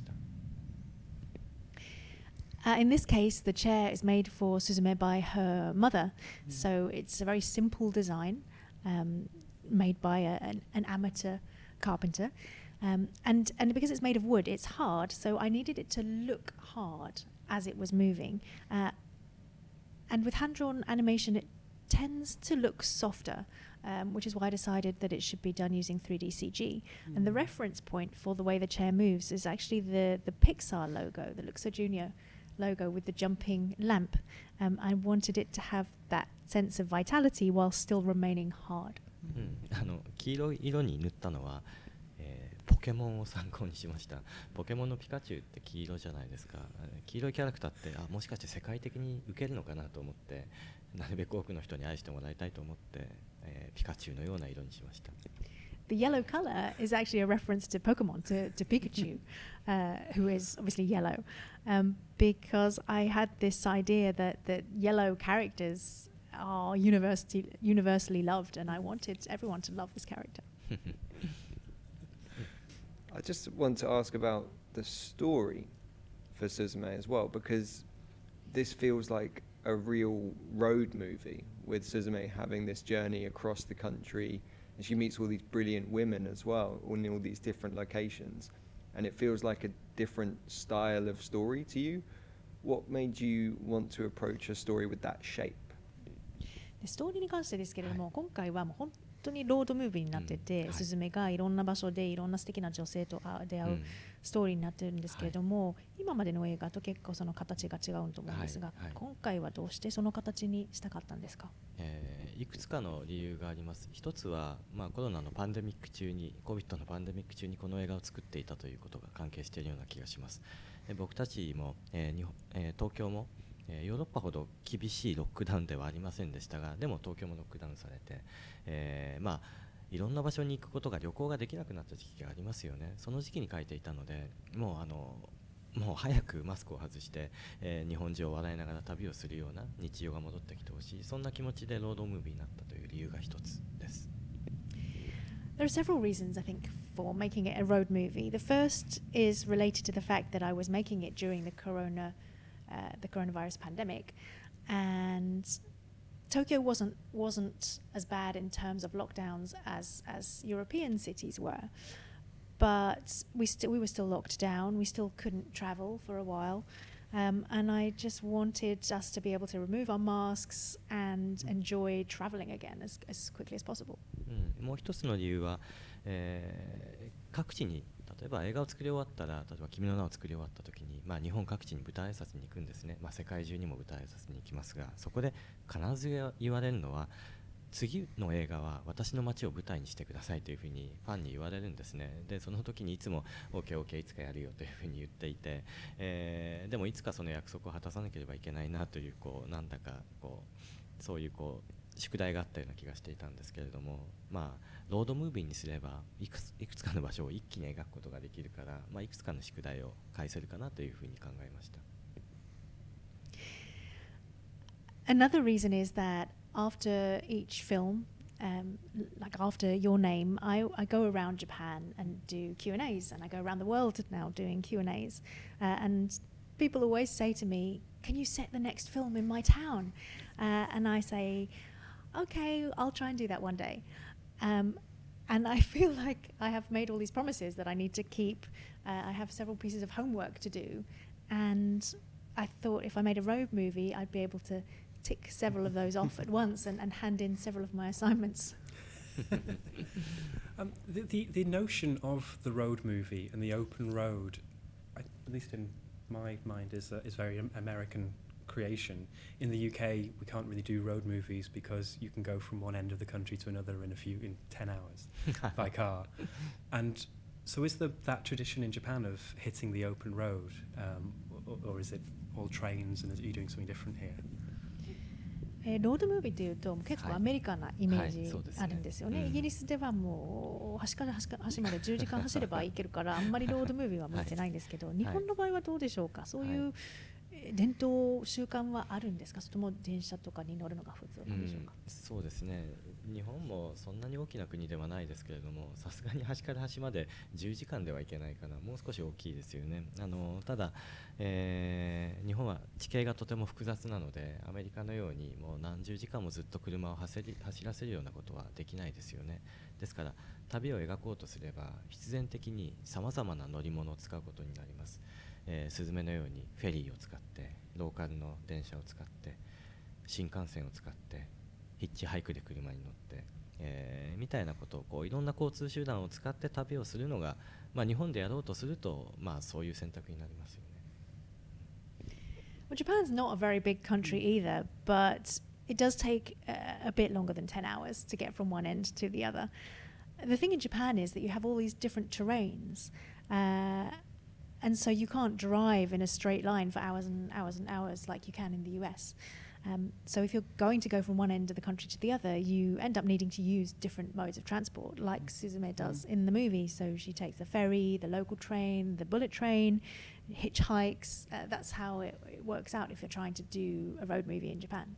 In this case, the chair is made for Suzume by her mother, so it's a very simple design made by an amateur carpenter. And because it's made of wood, it's hard, so I needed it to look hard as it was moving. And with hand-drawn animation, it tends to look softer, which is why I decided that it should be done using 3D CG. And the reference point for the way the chair moves is actually the Pixar logo, the Luxor Junior logo with the jumping lamp. I wanted it to have that sense of vitality while still remaining hard. 黄色い色に塗ったのは、ポケモンを参考にしました。ポケモンのピカチュウって黄色じゃないですか。黄色いキャラクターってもしかして世界的に受けるのかなと思って、なるべく多くの人に愛してもらいたいと思って、ピカチュウのような色にしました。 The yellow color is actually a reference to Pokemon, to Pikachu, who is obviously yellow, because I had this idea that yellow characters are universally loved, and I wanted everyone to love this character. I just want to ask about the story for Suzume as well, because this feels like a real road movie, with Suzume having this journey across the country. And she meets all these brilliant women as well, in all these different locations. And it feels like a different style of story to you. What made you want to approach a story with that shape? ストーリーに関してですけれども、今回はもう本当にロードムービーになってて、スズメがいろんな場所でいろんな素敵な女性と出会うストーリーになってるんですけれども、今までの映画と結構その形が違うと思うんですが、今回はどうしてその形にしたかったんですか？ いくつかの理由があります。一つは、コロナのパンデミック中に COVID のパンデミック中にこの映画を作っていたということが関係しているような気がします。僕たちも、東京もヨーロッパほど厳しいロックダウンではありませんでしたが、でも東京もロックダウンされて、いろんな場所に行くことが旅行ができなくなった時期がありますよね。その時期に書いていたので、もう早くマスクを外して、日本中を笑いながら旅をするような日常が戻ってきてほしい、そんな気持ちでロードムービーになったという理由が一つです。 There are several reasons, I think, for making it a road movie. The first is related to the fact that I was making it during the coronavirus pandemic, and Tokyo wasn't as bad in terms of lockdowns as European cities were, but we were still locked down. We still couldn't travel for a while, and I just wanted us to be able to remove our masks and enjoy traveling again as quickly as possible. もう一つの理由は、各地に例えば映画を作り終わったら、例えば君の名を作り終わった時に、日本各地に舞台挨拶に行くんですね。世界中にも舞台挨拶に行きますが、そこで必ず言われるのは、次の映画は私の街を舞台にしてくださいというふうにファンに言われるんですね。でその時にいつも OKOK いつかやるよというふうに言っていて、でもいつかその約束を果たさなければいけないなというなんだかそういう宿題があったような気がしていたんですけれども、ロードムービーにすればいくつかの場所を一気に描くことができるから、いくつかの宿題を返せるかなというふうに考えました。 Another reason is that after each film, like after Your Name, I go around Japan and do Q&As, and I go around the world now doing Q&As, and people always say to me, can you set the next film in my town? And I say, okay, I'll try and do that one day. And I feel like I have made all these promises that I need to keep. I have several pieces of homework to do, and I thought if I made a road movie, I'd be able to tick several of those off at once and hand in several of my assignments. The notion of the road movie and the open road, at least in my mind, is very American creation. In the UK, we can't really do road movies because you can go from one end of the country to another in 10 hours by car. And so is that tradition in Japan of hitting the open road, or is it all trains and are you doing something different here? ロードムービーというと結構アメリカンなイメージあるんですよね。イギリスではもう端から端まで10時間走れば行けるからあんまりロードムービーは向いてないんですけど、日本の場合はどうでしょうか。そういう伝統習慣はあるんですか、それとも電車とかに乗るのが普通なんでしょうか。 そうですね、日本もそんなに大きな国ではないですけれども、さすがに端から端まで10時間ではいけないかな、もう少し大きいですよね。ただ、日本は地形がとても複雑なので、アメリカのようにもう何十時間もずっと車を走らせるようなことはできないですよね。ですから旅を描こうとすれば必然的にさまざまな乗り物を使うことになります。スズメのようにフェリーを使って、ローカルの電車を使って、新幹線を使って、ヒッチハイクで車に乗って、みたいなことをいろんな交通手段を使って旅をするのが、日本でやろうとすると、そういう選択になりますよね。 Well, Japan's not a very big country either, but it does take a bit longer than 10 hours to get from one end to the other. The thing in Japan is that you have all these different terrains, and so you can't drive in a straight line for hours and hours and hours like you can in the US. So if you're going to go from one end of the country to the other, you end up needing to use different modes of transport, like Suzume does in the movie. So she takes the ferry, the local train, the bullet train, hitchhikes. That's how it works out if you're trying to do a road movie in Japan.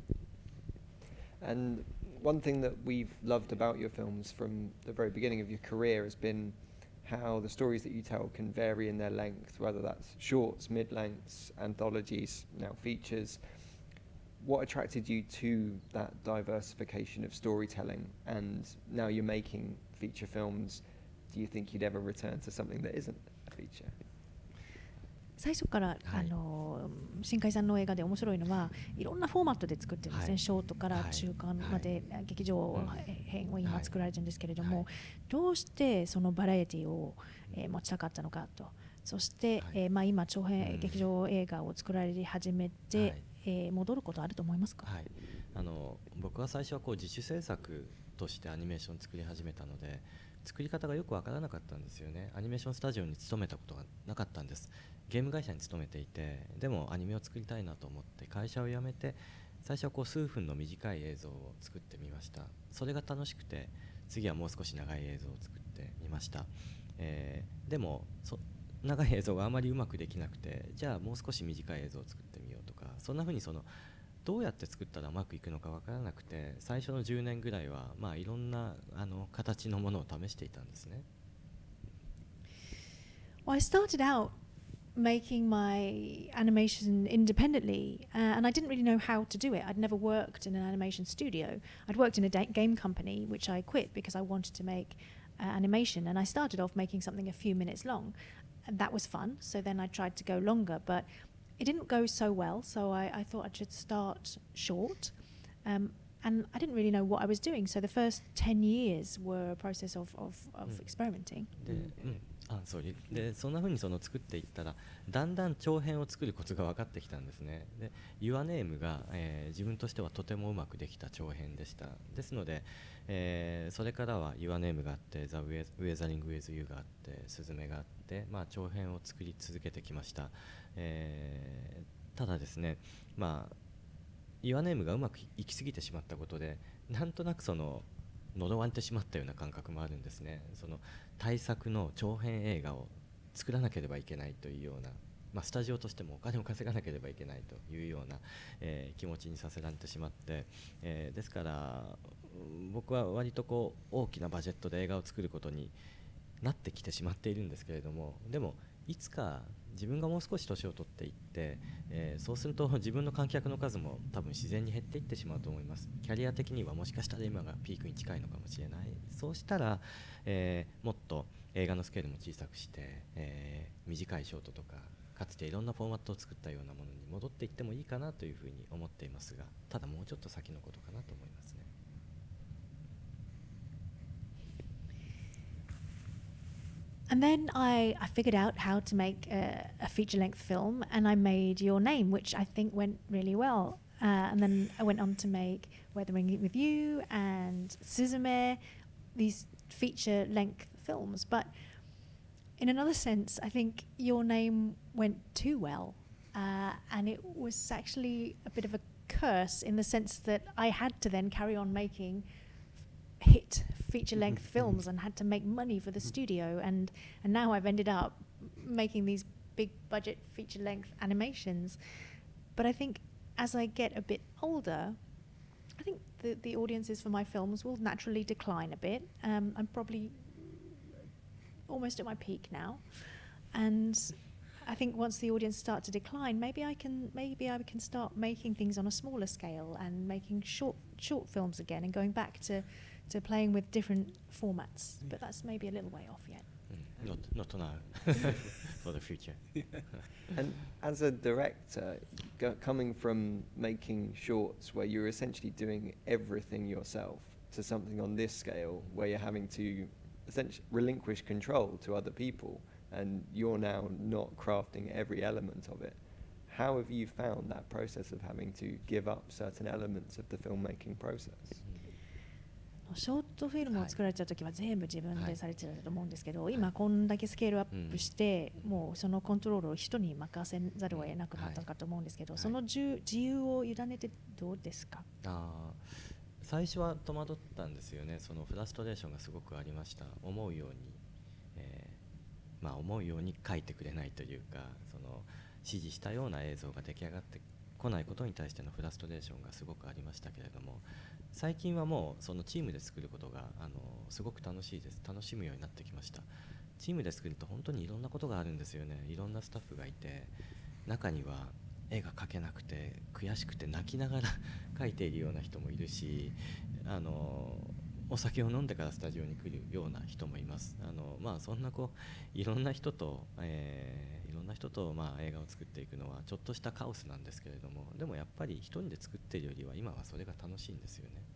And one thing that we've loved about your films from the very beginning of your career has been how the stories that you tell can vary in their length, whether that's shorts, mid-lengths, anthologies, now features. What attracted you to that diversification of storytelling? And now you're making feature films, do you think you'd ever return to something that isn't a feature? 最初から、新海さんの映画で面白いのはいろんなフォーマットで作ってるんですね、ショートから中間まで、劇場編を今作られてるんですけれども、どうしてそのバラエティを、持ちたかったのかと。そして、今長編、劇場映画を作られ始めて、戻ることあると思いますか？ 僕は最初は自主制作としてアニメーションを作り始めたので、作り方がよくわからなかったんですよね。アニメーションスタジオに勤めたことがなかったんです。ゲーム会社に勤めていて、でもアニメを作りたいなと思って会社を辞めて、最初は数分の短い映像を作ってみました。それが楽しくて、次はもう少し長い映像を作ってみました。でも長い映像があまりうまくできなくて、じゃあもう少し短い映像を作ってみようとか、そんな風にどうやって作ったらうまくいくのか分からなくて、最初の10年ぐらいはいろんな形のものを試していたんですね。 Well, I started out making my animation independently, and I didn't really know how to do it. I'd never worked in an animation studio. I'd worked in a game company, which I quit because I wanted to make animation, and I started off making something a few minutes long, and that was fun. So then I tried to go longer, but it didn't go so well, so I thought I should start short, and I didn't really know what I was doing. So the first 10 years were a process of experimenting. でそんな風に作っていったら、だんだん長編を作るコツが分かってきたんですね。で Your Name が、自分としてはとてもうまくできた長編でした。ですので、それからは Your Name があって The Weathering with You があってスズメがあって、長編を作り続けてきました。ただですね、Your Name がうまくいきすぎてしまったことで、なんとなく呪われてしまったような感覚もあるんですね。大作の長編映画を作らなければいけないというような、スタジオとしてもお金を稼がなければいけないというような、気持ちにさせられてしまって、ですから僕は割と大きなバジェットで映画を作ることになってきてしまっているんですけれども、でもいつか自分がもう少し年を取っていって、そうすると自分の観客の数も多分自然に減っていってしまうと思います。キャリア的にはもしかしたら今がピークに近いのかもしれない。そうしたら、もっと映画のスケールも小さくして、短いショートとかかつていろんなフォーマットを作ったようなものに戻っていってもいいかなというふうに思っていますが、ただもうちょっと先のことかなと思いますね。 And then I figured out how to make a feature-length film, and I made Your Name, which I think went really well. And then I went on to make Weathering with You and Suzume, these feature-length films. But in another sense, I think Your Name went too well, and it was actually a bit of a curse in the sense that I had to then carry on making hit feature-length films and had to make money for the studio, and now I've ended up making these big-budget feature-length animations. But I think as I get a bit older, I think the audiences for my films will naturally decline a bit. I'm probably almost at my peak now, and I think once the audience start to decline, maybe I can start making things on a smaller scale and making short films again and going back to playing with different formats, but that's maybe a little way off yet. Not now. For the future. And as a director, coming from making shorts where you're essentially doing everything yourself to something on this scale where you're having to essentially relinquish control to other people, and you're now not crafting every element of it, how have you found that process of having to give up certain elements of the filmmaking process? ショートフィルムを作られた時は全部自分でされてたと思うんですけど、今こんだけスケールアップして、もうそのコントロールを人に任せざるを得なくなったかと思うんですけど、その自由を委ねてどうですか？ 最初は戸惑ったんですよね。そのフラストレーションがすごくありました。思うように、思うように描いてくれないというか、指示したような映像が出来上がってこないことに対してのフラストレーションがすごくありましたけれども、最近はもうそのチームで作ることがすごく楽しいです。楽しむようになってきました。チームで作ると本当にいろんなことがあるんですよね。いろんなスタッフがいて、中には絵が描けなく悔しくて泣きながら描いているような人もいるし、 お酒を飲んでからスタジオに来るような人もいます。そんなこういろんな人と、まあ映画を作っていくのはちょっとしたカオスなんですけれども、でもやっぱり一人で作っているよりは今はそれが楽しいんですよね。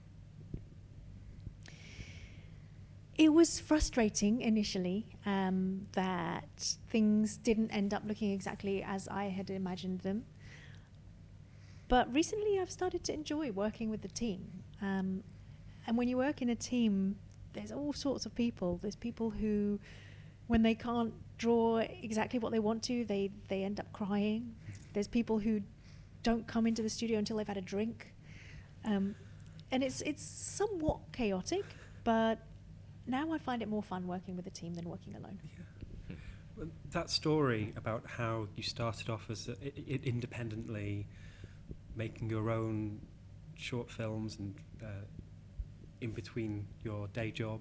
It was frustrating initially that things didn't end up looking exactly as I had imagined them. But recently I've started to enjoy working with the team. And when you work in a team, there's all sorts of people. There's people who, when they can't draw exactly what they want to, they end up crying. There's people who don't come into the studio until they've had a drink. And it's somewhat chaotic, but now I find it more fun working with a team than working alone. Yeah. Well, that story about how you started off as independently making your own short films and in between your day job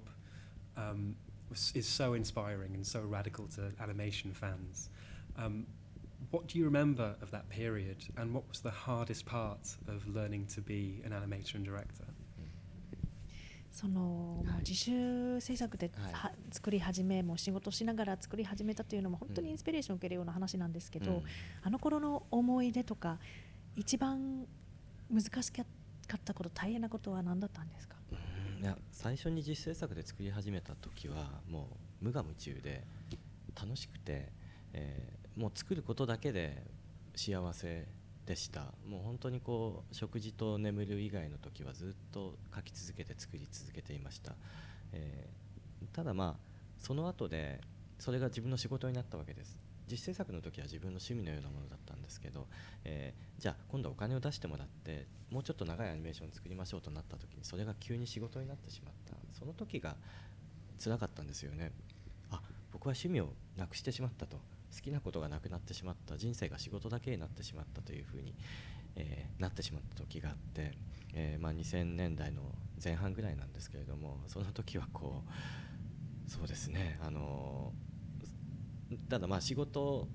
is so inspiring and so radical to animation fans. What do you remember of that period, and what was the hardest part of learning to be an animator and director? その自主制作で作り始めも仕事しながら作り始めたというのも本当にインスピレーションを受けるような話なんですけど、あの頃の思い出とか一番難しかったこと、大変なことは何だったんですか？ いや、最初に自主制作で作り始めた時はもう無我夢中で楽しくて、もう作ることだけで幸せでした。もう本当にこう食事と眠る以外の時はずっと書き続けて作り続けていました。ただまあその後でそれが自分の仕事になったわけです。自主制作の時は自分の趣味のようなものだったんですけど、じゃあ今度お金を出してもらってもうちょっと長いアニメーションを作りましょうとなった時にそれが急に仕事になってしまった。その時が辛かったんですよね。僕は趣味をなくしてしまったと、好きなことがなくなってしまった、人生が仕事だけになってしまったというふうに、なってしまった時があって、2000年代の前半ぐらいなんですけれども、その時はこうそうですね、ただまあ仕事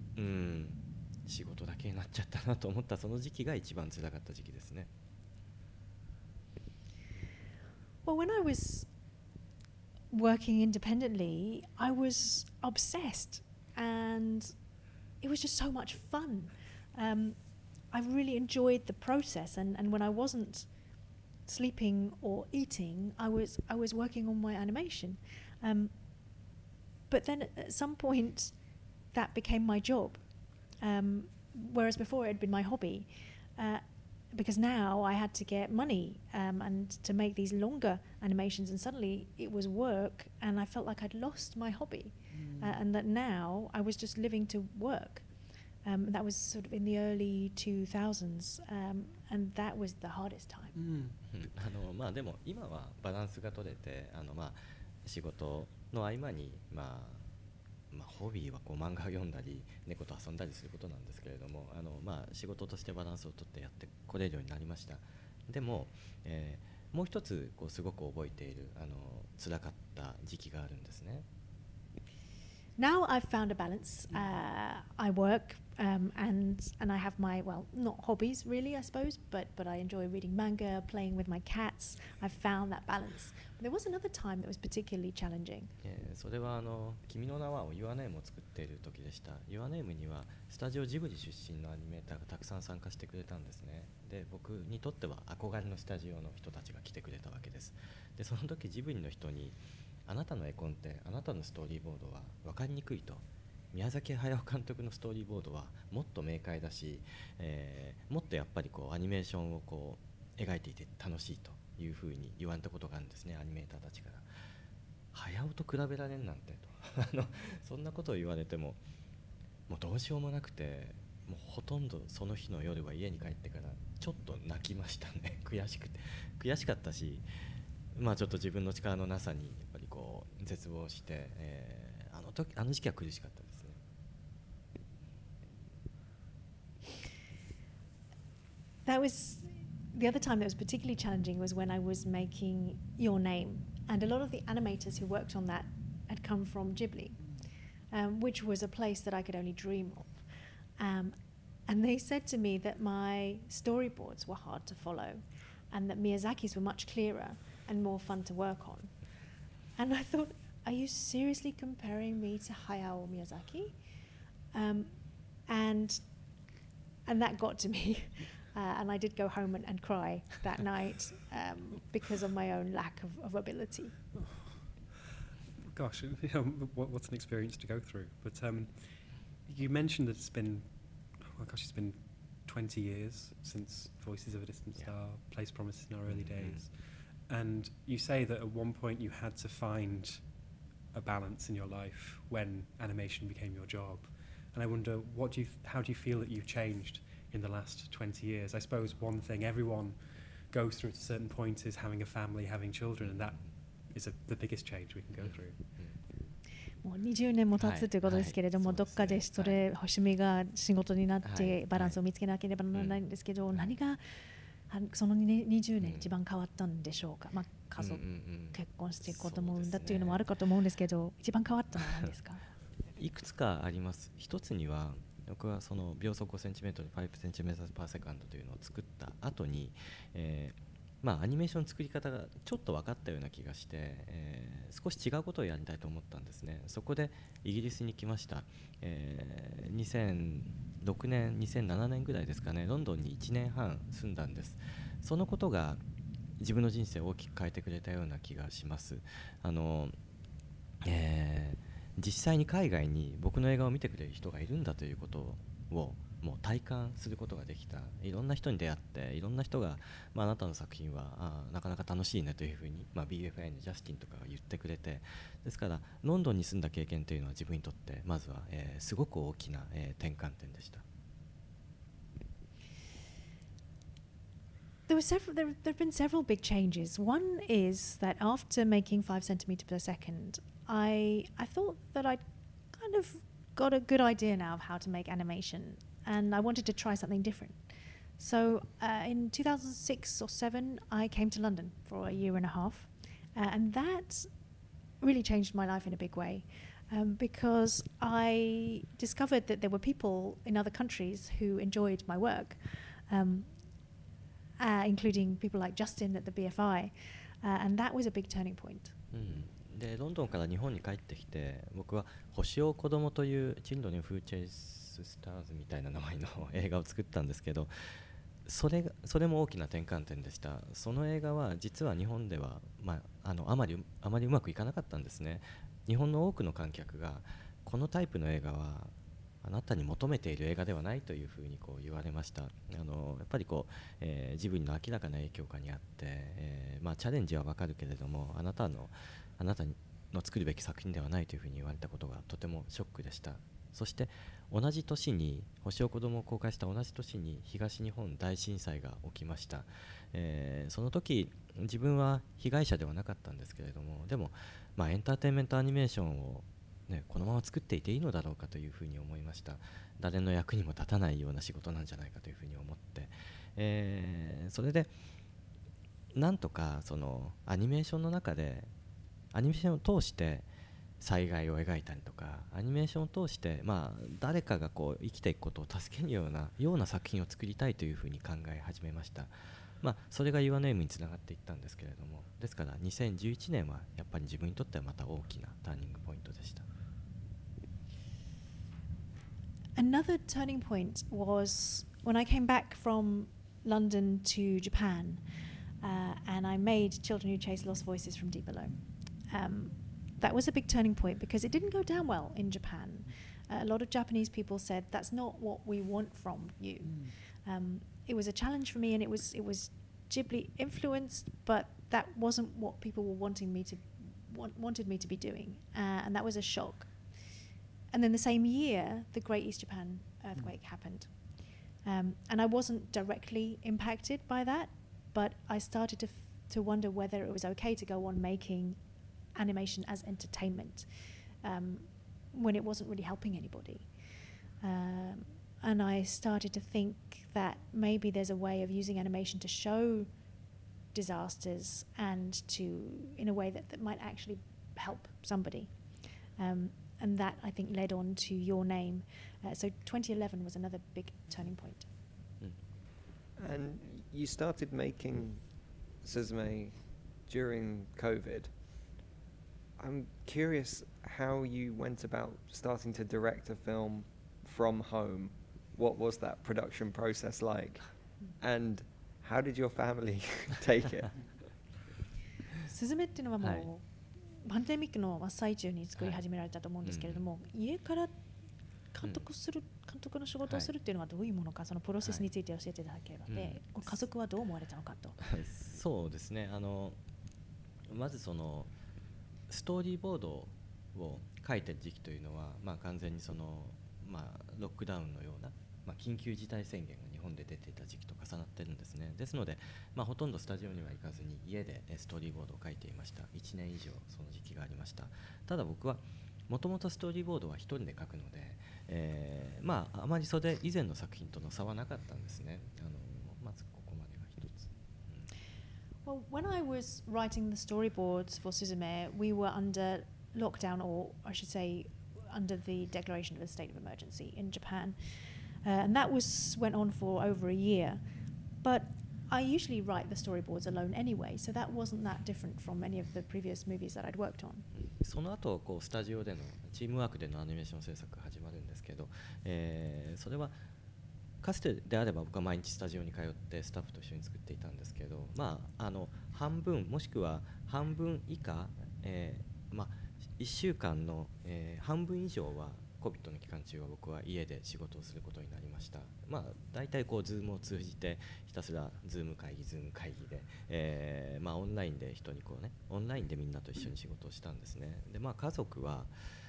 だけになっちゃったなと思ったその時期が一番辛かった時期ですね。 Well, when I was working independently, I was obsessed, and it was just so much fun. I really enjoyed the process, and when I wasn't sleeping or eating, I was working on my animation. But then at some point, that became my job, whereas before it had been my hobby. Because now I had to get money and to make these longer animations, and suddenly it was work, and I felt like I'd lost my hobby, and that now I was just living to work. That was sort of in the early 2000s, and that was the hardest time. でも今はバランスが取れて、仕事の合間にホビーはこう漫画を読んだり猫と遊んだりすることなんですけれども、仕事としてバランスをとってやってこれるようになりました。でも、もう一つこうすごく覚えている辛かった時期があるんですね。 Now I've found a balance. I work and I have my, well, not hobbies really, I suppose, but I enjoy reading manga, playing with my cats. I've found that balance. But there was another time that was particularly challenging. それは君の名はを Your Name を作っている時でした。Your Name にはスタジオジブリ出身のアニメーターがたくさん参加してくれたんですね。で、僕にとっては憧れのスタジオの人たちが来てくれたわけです。で、その時ジブリの人にあなたの絵コンテ、あなたのストーリーボードは分かりにくいと。宮崎駿監督のストーリーボードはもっと明快だし、もっとやっぱりこうアニメーションをこう描いていて楽しいというふうに言われたことがあるんですね、アニメーターたちから。駿と比べられんなんてとそんなことを言われてももうどうしようもなくて、もうほとんどその日の夜は家に帰ってからちょっと泣きましたね。悔しかったし、ちょっと自分の力のなさにやっぱりこう絶望して、あの時期は苦しかったですね。 That was the other time that was particularly challenging was when I was making Your Name, and a lot of the animators who worked on that had come from Ghibli, which was a place that I could only dream of. And they said to me that my storyboards were hard to follow, and that Miyazaki's were much clearer. and more fun to work on. And I thought, are you seriously comparing me to Hayao Miyazaki? And that got to me. And I did go home and cry that night because of my own lack of ability. Gosh, what's an experience to go through. But you mentioned that it's been 20 years since Voices of a Distant Star, Place Promises in Our Early Days. And you say that at one point you had to find a balance in your life when animation became your job. And I wonder, how do you feel that you've changed in the last 20 years? I suppose one thing everyone goes through at a certain point is having a family, having children, and that is the biggest change we can go through. もう20年も経つということですけれども、どっかでそれ趣味が仕事になってバランスを見つけなければならないんですけど、何がその20年一番変わったんでしょうか。まあ家族、結婚して子供を産んだっていうのもあるかと思うんですけど、一番変わったのは何ですか？ いくつかあります。一つには僕はその秒速 5cm 5cm/s というのを作った後に、アニメーションの作り方がちょっと分かったような気がして、少し違うことをやりたいと思ったんですね。そこでイギリスに来ました。2006年2007年ぐらいですかね、ロンドンに1年半住んだんです。そのことが自分の人生を大きく変えてくれたような気がします。実際に海外に僕の映画を見てくれる人がいるんだということをもう体感することができた。いろんな人に出会って、いろんな人が、あなたの作品はなかなか楽しいねというふうに、BFI のジャスティンとかが言ってくれて、ですからロンドンに住んだ経験というのは自分にとってまずは、すごく大きな、転換点でした。 There have been several big changes. One is that after making 5 centimeters per second, I thought that I'd kind of got a good idea now of how to make animation, and I wanted to try something different. So in 2006 or 7, I came to London for a year and a half, and that really changed my life in a big way, because I discovered that there were people in other countries who enjoyed my work, including people like Justin at the BFI, and that was a big turning point. でロンドンから日本に帰ってきて、僕は星を子供というチルドレンフーチェイススターズみたいな名前の映画を作ったんですけど、それも大きな転換点でした。その映画は実は日本では、あまりうまくいかなかったんですね。日本の多くの観客がこのタイプの映画はあなたに求めている映画ではないというふうにこう言われました。やっぱりジブリの明らかな影響下にあって、チャレンジはわかるけれども、あなたの作るべき作品ではないというふうに言われたことがとてもショックでした。そして同じ年に星を子供を公開した同じ年に東日本大震災が起きました。その時自分は被害者ではなかったんですけれども、でも、エンターテインメントアニメーションをこのまま作っていていいのだろうかというふうに思いました。誰の役にも立たないような仕事なんじゃないかというふうに思って、それでなんとかそのアニメーションの中でアニメーションを通して災害を描いたりとか、アニメーションを通して、誰かが生きていくことを助けるような作品を作りたいというふうに考え始めました。それが Your Name につながっていったんですけれども、ですから2011年はやっぱり自分にとってはまた大きなターニングポイントでした。 Another turning point was when I came back from London to Japan, and I made Children Who Chase Lost Voices from Deep Below. That was a big turning point because it didn't go down well in Japan. A lot of Japanese people said, that's not what we want from you. It was a challenge for me, and it was Ghibli influenced, but that wasn't what people were wanted me to be doing, and that was a shock. And then the same year, the Great East Japan earthquake happened. And I wasn't directly impacted by that, but I started to wonder whether it was okay to go on making animation as entertainment when it wasn't really helping anybody. And I started to think that maybe there's a way of using animation to show disasters and in a way that might actually help somebody. And that, I think, led on to Your Name. So 2011 was another big turning point. And you started making Suzume during COVID. I'm curious how you went about starting to direct a film from home. What was that production process like? And how did your family take it? スズメっていうのはもう、 はいパンデミックの真っ最中に作り始められたと思うんですけれども、家から監督の仕事をするっていうのはどういうものか、そのプロセスについて教えていただければ、でこれ家族はどう思われたのかと。 そうですね、まずそのストーリーボードを書いてる時期というのは、完全にその、ロックダウンのような、緊急事態宣言が日本で出ていた時期と重なってるんですね。ですので、ほとんどスタジオには行かずに家でストーリーボードを書いていました。1年以上その時期がありました。ただ僕はもともとストーリーボードは一人で書くので、あまりそれ以前の作品との差はなかったんですね。まずここまでが一つ。 Well, when I was writing the storyboards for Suzume, we were under lockdown, or I should say, under the declaration of a state of emergency in Japan. And that went on for over a year. But I usually write the storyboards alone anyway, so that wasn't that different from any of the previous movies that I'd worked on. その後こうスタジオでのチームワークでのアニメーション制作が始まるんですけど、それはかつてであれば僕は毎日スタジオに通ってスタッフと一緒に作っていたんですけど、半分もしくは半分以下、1週間の、半分以上はCOVID の期間中は僕は家で仕事をすることになりました。大体こう Zoom を通じてひたすら Zoom 会議で、オンラインでオンラインでみんなと一緒に仕事をしたんですね。で家族は、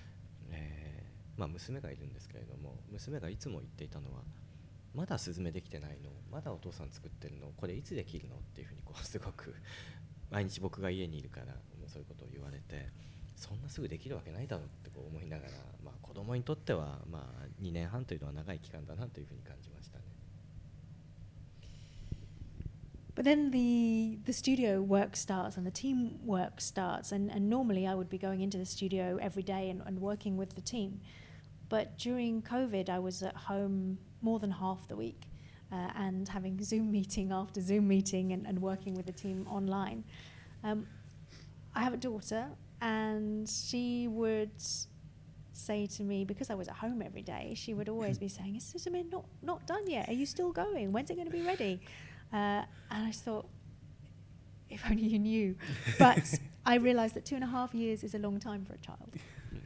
娘がいるんですけれども、娘がいつも言っていたのは、まだスズメできてないの、まだお父さん作ってるの、これいつできるのっていうふうにすごく毎日僕が家にいるからそういうことを言われて、そんなすぐできるわけないだろうって思いながら、子供にとっては2年半というのは長い期間だなというふうに感じましたね。 But then the studio work starts and the team work starts, and normally I would be going into the studio every day and working with the team. But during COVID, I was at home more than half the week and having Zoom meeting after Zoom meeting and working with the team online. I have a daughter, and she would say to me, because I was at home every day, she would always be saying, "Is Suzume not done yet? Are you still going? When's it going to be ready?" And I thought, if only you knew. But I realised that 2.5 years is a long time for a child.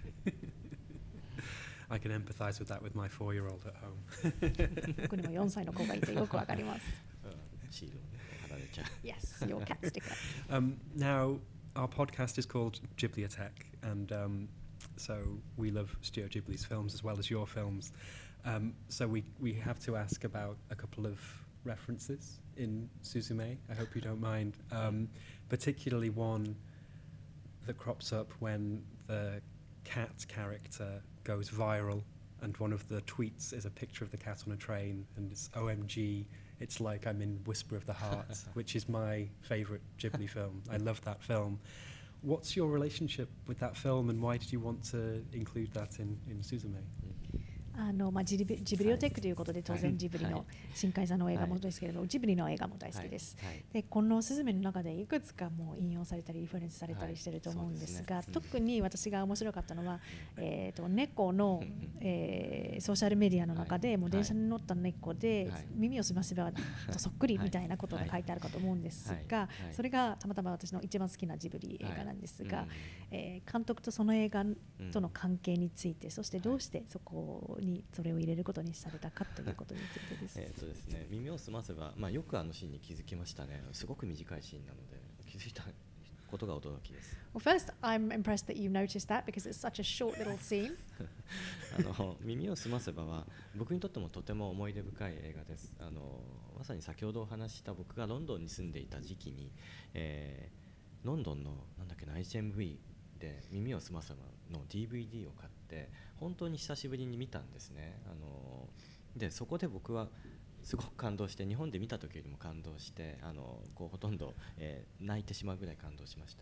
I can empathise with that with my 4-year-old at home. 僕にも4歳の子がいてよくわかります。 シールを貼られちゃう。 Yes, your cat sticker. Now, our podcast is called Ghibli Attack, and so we love Studio Ghibli's films as well as your films. So we have to ask about a couple of references in Suzume. I hope you don't mind. Particularly one that crops up when the cat character goes viral, and one of the tweets is a picture of the cat on a train, and it's OMG, it's like I'm in Whisper of the Heart, which is my favourite Ghibli film. I love that film. What's your relationship with that film, and why did you want to include that in Suzume? ジブリオテックということで、当然ジブリの新海さんの映画もですけれども、ジブリの映画も大好きです。でこのスズメの中でいくつかもう引用されたりリファレンスされたりしてると思うんですが、特に私が面白かったのは、猫の、ソーシャルメディアの中でもう電車に乗った猫で、耳をすませばとそっくりみたいなことが書いてあるかと思うんですが、それがたまたま私の一番好きなジブリ映画なんですが、監督とその映画との関係について、そしてどうしてそこにそれを入れることにされたかということについてです。 ですね、耳をすませば、よくあのシーンに気づきましたね。すごく短いシーンなので気づいたことが驚きです。 Well, first, I'm impressed that you noticed that because it's such a short little scene. 耳をすませばは僕にとってもとても思い出深い映画です。まさに先ほどお話した僕がロンドンに住んでいた時期に、ロンドンのHMV で耳をすませばの DVD を買って本当に久しぶりに見たんですね。でそこで僕はすごく感動して、日本で見た時よりも感動して、ほとんど、泣いてしまうぐらい感動しました。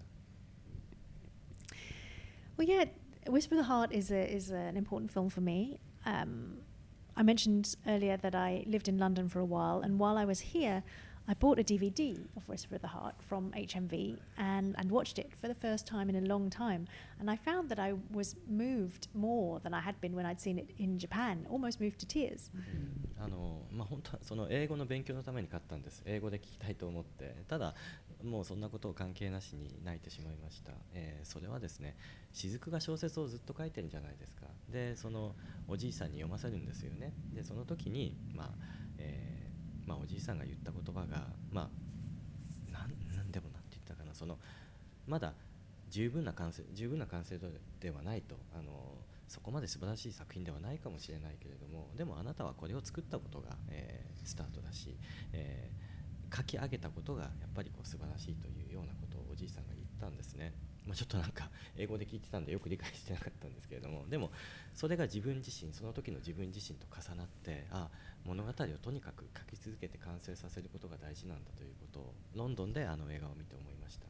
Well, yeah, Whisper of the Heart is an important film for me. I mentioned earlier that I lived in London for a while, and while I was here, I bought a DVD of Whisper of the Heart from HMV and watched it for the first time in a long time. And I found that I was moved more than I had been when I'd seen it in Japan, almost moved to tears. 本当はその英語の勉強のために買ったんです。英語で聞きたいと思って、ただもうそんなことを関係なしに泣いてしまいました。それはですね、雫が小説をずっと書いてるんじゃないですか。で、そのおじいさんに読ませるんですよね。で、その時におじいさんが言った言葉がなんでもなんて言ったかな、そのまだ十分な完成度ではないと、そこまで素晴らしい作品ではないかもしれないけれども、でもあなたはこれを作ったことが、スタートだし、書き上げたことがやっぱりこう素晴らしいというようなことをおじいさんが言ったんですね。ちょっとなんか英語で聞いてたんでよく理解してなかったんですけれども、でもそれが自分自身、その時の自分自身と重なって、物語をとにかく書き続けて完成させることが大事なんだということをロンドンであの映画を見て思いました。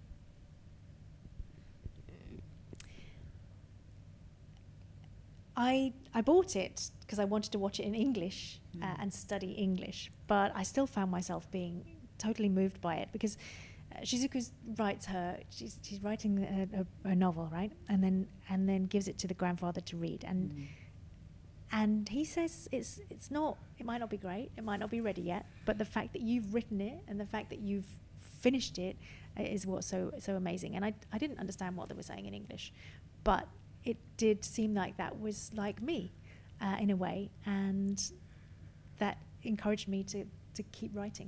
I bought it because I wanted to watch it in English and study English, but I still found myself being totally moved by it because Shizuku writes she's writing a novel, right, and then gives it to the grandfather to read, and he says it might not be great, it might not be ready yet, but the fact that you've written it and the fact that you've finished it is what's so amazing. And I didn't understand what they were saying in English, but it did seem like that was like me in a way, and that encouraged me to keep writing.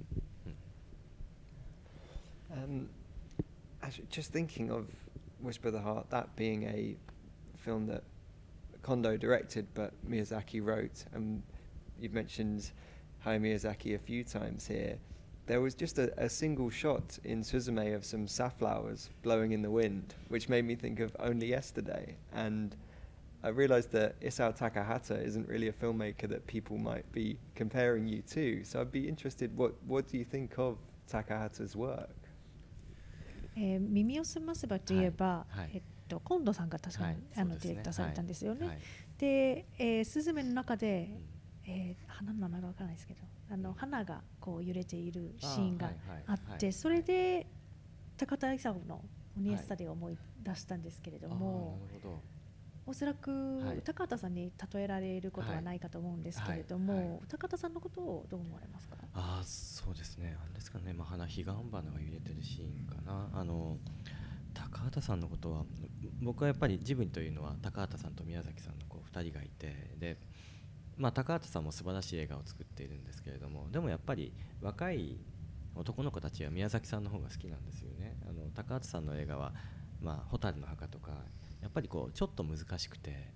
Actually, just thinking of Whisper of the Heart, that being a film that Kondo directed but Miyazaki wrote, and you've mentioned Hayao Miyazaki a few times here. There was just a single shot in Suzume of some safflowers blowing in the wind, which made me think of Only Yesterday. And I realised that Isao Takahata isn't really a filmmaker that people might be comparing you to. So I'd be interested, what do you think of Takahata's work? 耳をすませばといえば、今度さんが確かに、ディレクターされたんですよね。で、スズメの中で、花の名前がわからないですけど、花がこう揺れているシーンがあって、それで高田勲のオニエスタで思い出したんですけれども、おそらく高田さんに例えられることはないかと思うんですけれども、高田さんのことをどう思われますか？ そうですね、あれですかね、彼岸花が揺れてるシーンかな。高畑さんのことは、僕はやっぱりジブリというのは高畑さんと宮崎さんの2人がいて、で高畑さんも素晴らしい映画を作っているんですけれども、でもやっぱり若い男の子たちは宮崎さんの方が好きなんですよね。高畑さんの映画は「蛍の墓」とかやっぱりちょっと難しくて、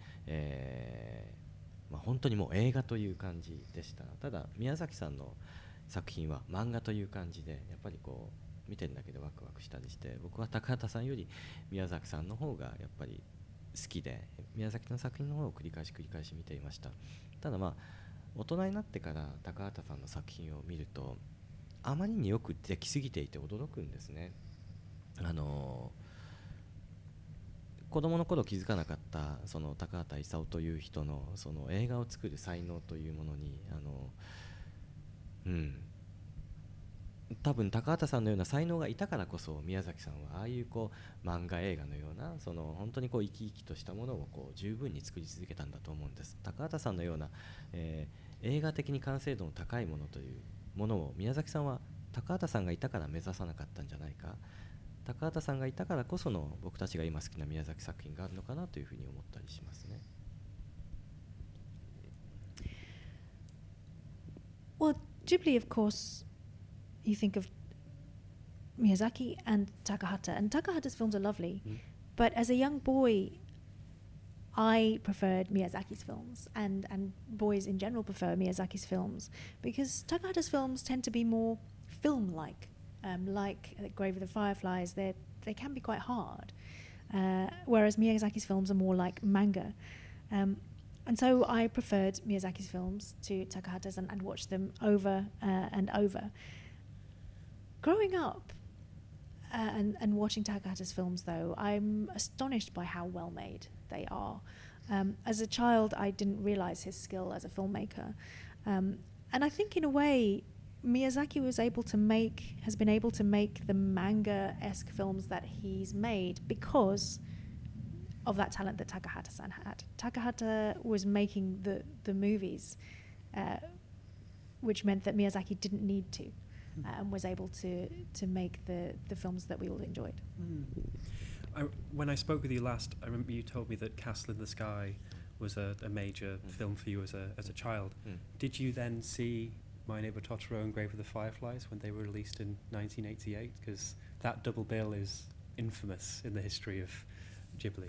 本当にもう映画という感じでした。ただ宮崎さんの作品は漫画という感じで、やっぱり見てるだけでワクワクしたりして、僕は高畑さんより宮崎さんの方がやっぱり好きで、宮崎の作品の方を繰り返し見ていました。ただ大人になってから高畑さんの作品を見ると、あまりによくできすぎていて驚くんですね。子供の頃気づかなかったその高畑勲という人のその映画を作る才能というものに、多分高畑さんのような才能がいたからこそ、宮崎さんはああいう漫画映画のような本当に生き生きとしたものを十分に作り続けたんだと思うんです。高畑さんのような、映画的に完成度の高いものというものを宮崎さんは高畑さんがいたから目指さなかったんじゃないか、高畑さんがいたからこその僕たちが今好きな宮崎作品があるのかなというふうに思ったりしますね。 Well, Ghibli, of course, you think of Miyazaki and Takahata's films are lovely, but as a young boy, I preferred Miyazaki's films, and boys in general prefer Miyazaki's films, because Takahata's films tend to be more film-like, like Grave of the Fireflies. They can be quite hard, whereas Miyazaki's films are more like manga. And so I preferred Miyazaki's films to Takahata's and watched them over and over. Growing up and watching Takahata's films, though, I'm astonished by how well made they are. As a child, I didn't realize his skill as a filmmaker. And I think in a way, Miyazaki has been able to make the manga-esque films that he's made because of that talent that Takahata-san had. Takahata was making the movies, which meant that Miyazaki didn't need to, and was able to make the films that we all enjoyed. When I spoke with you last, I remember you told me that Castle in the Sky was a major film for you as a child. Did you then see My Neighbor Totoro and Grave of the Fireflies when they were released in 1988? Because that double bill is infamous in the history of Ghibli.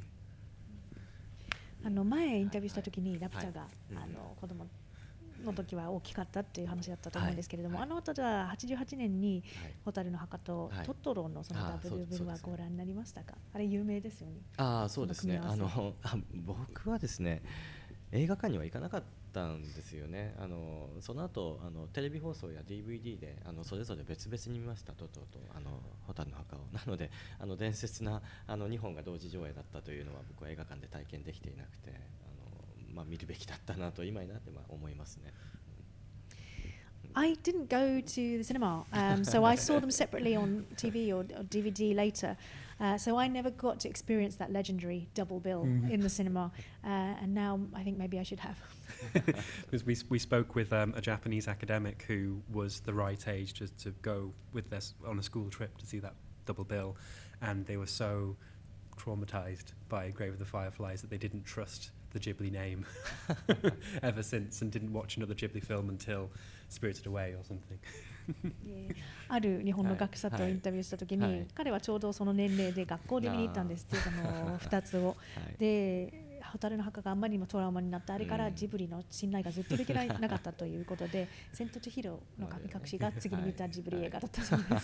前インタビューした時にラプチャが、子供の時は大きかったっていう話だったと思うんですけれども、あの後じゃあ88年に蛍の墓とトトロのそのダブルビルはご覧になりましたか？あれ有名ですよね。 そうですね。僕はですね、映画館には行かなかったんですよね。その後テレビ放送や DVD でそれぞれ別々に見ました。トトロと蛍の墓を。なので伝説な2本が同時上映だったというのは僕は映画館で体験できていなくて、見るべきだったなと今になって思いますね。 I didn't go to the cinema, so I saw them separately on TV or DVD later. So I never got to experience that legendary double bill in the cinema, and now I think maybe I should have. Because we spoke with a Japanese academic who was the right age to go with us on a school trip to see that double bill, and they were so traumatized by Grave of the Fireflies that they didn't trust the Ghibli name ever since and didn't watch another Ghibli film until Spirited Away or something. ある日本の学者とインタビューした時に、彼はちょうどその年齢で学校で見に行ったんですっていう2つをで、蛍の墓があんまりにもトラウマになってあれからジブリの信頼がずっとできなかったということで、千と千尋の神隠しが次に見たジブリ映画だったそうです。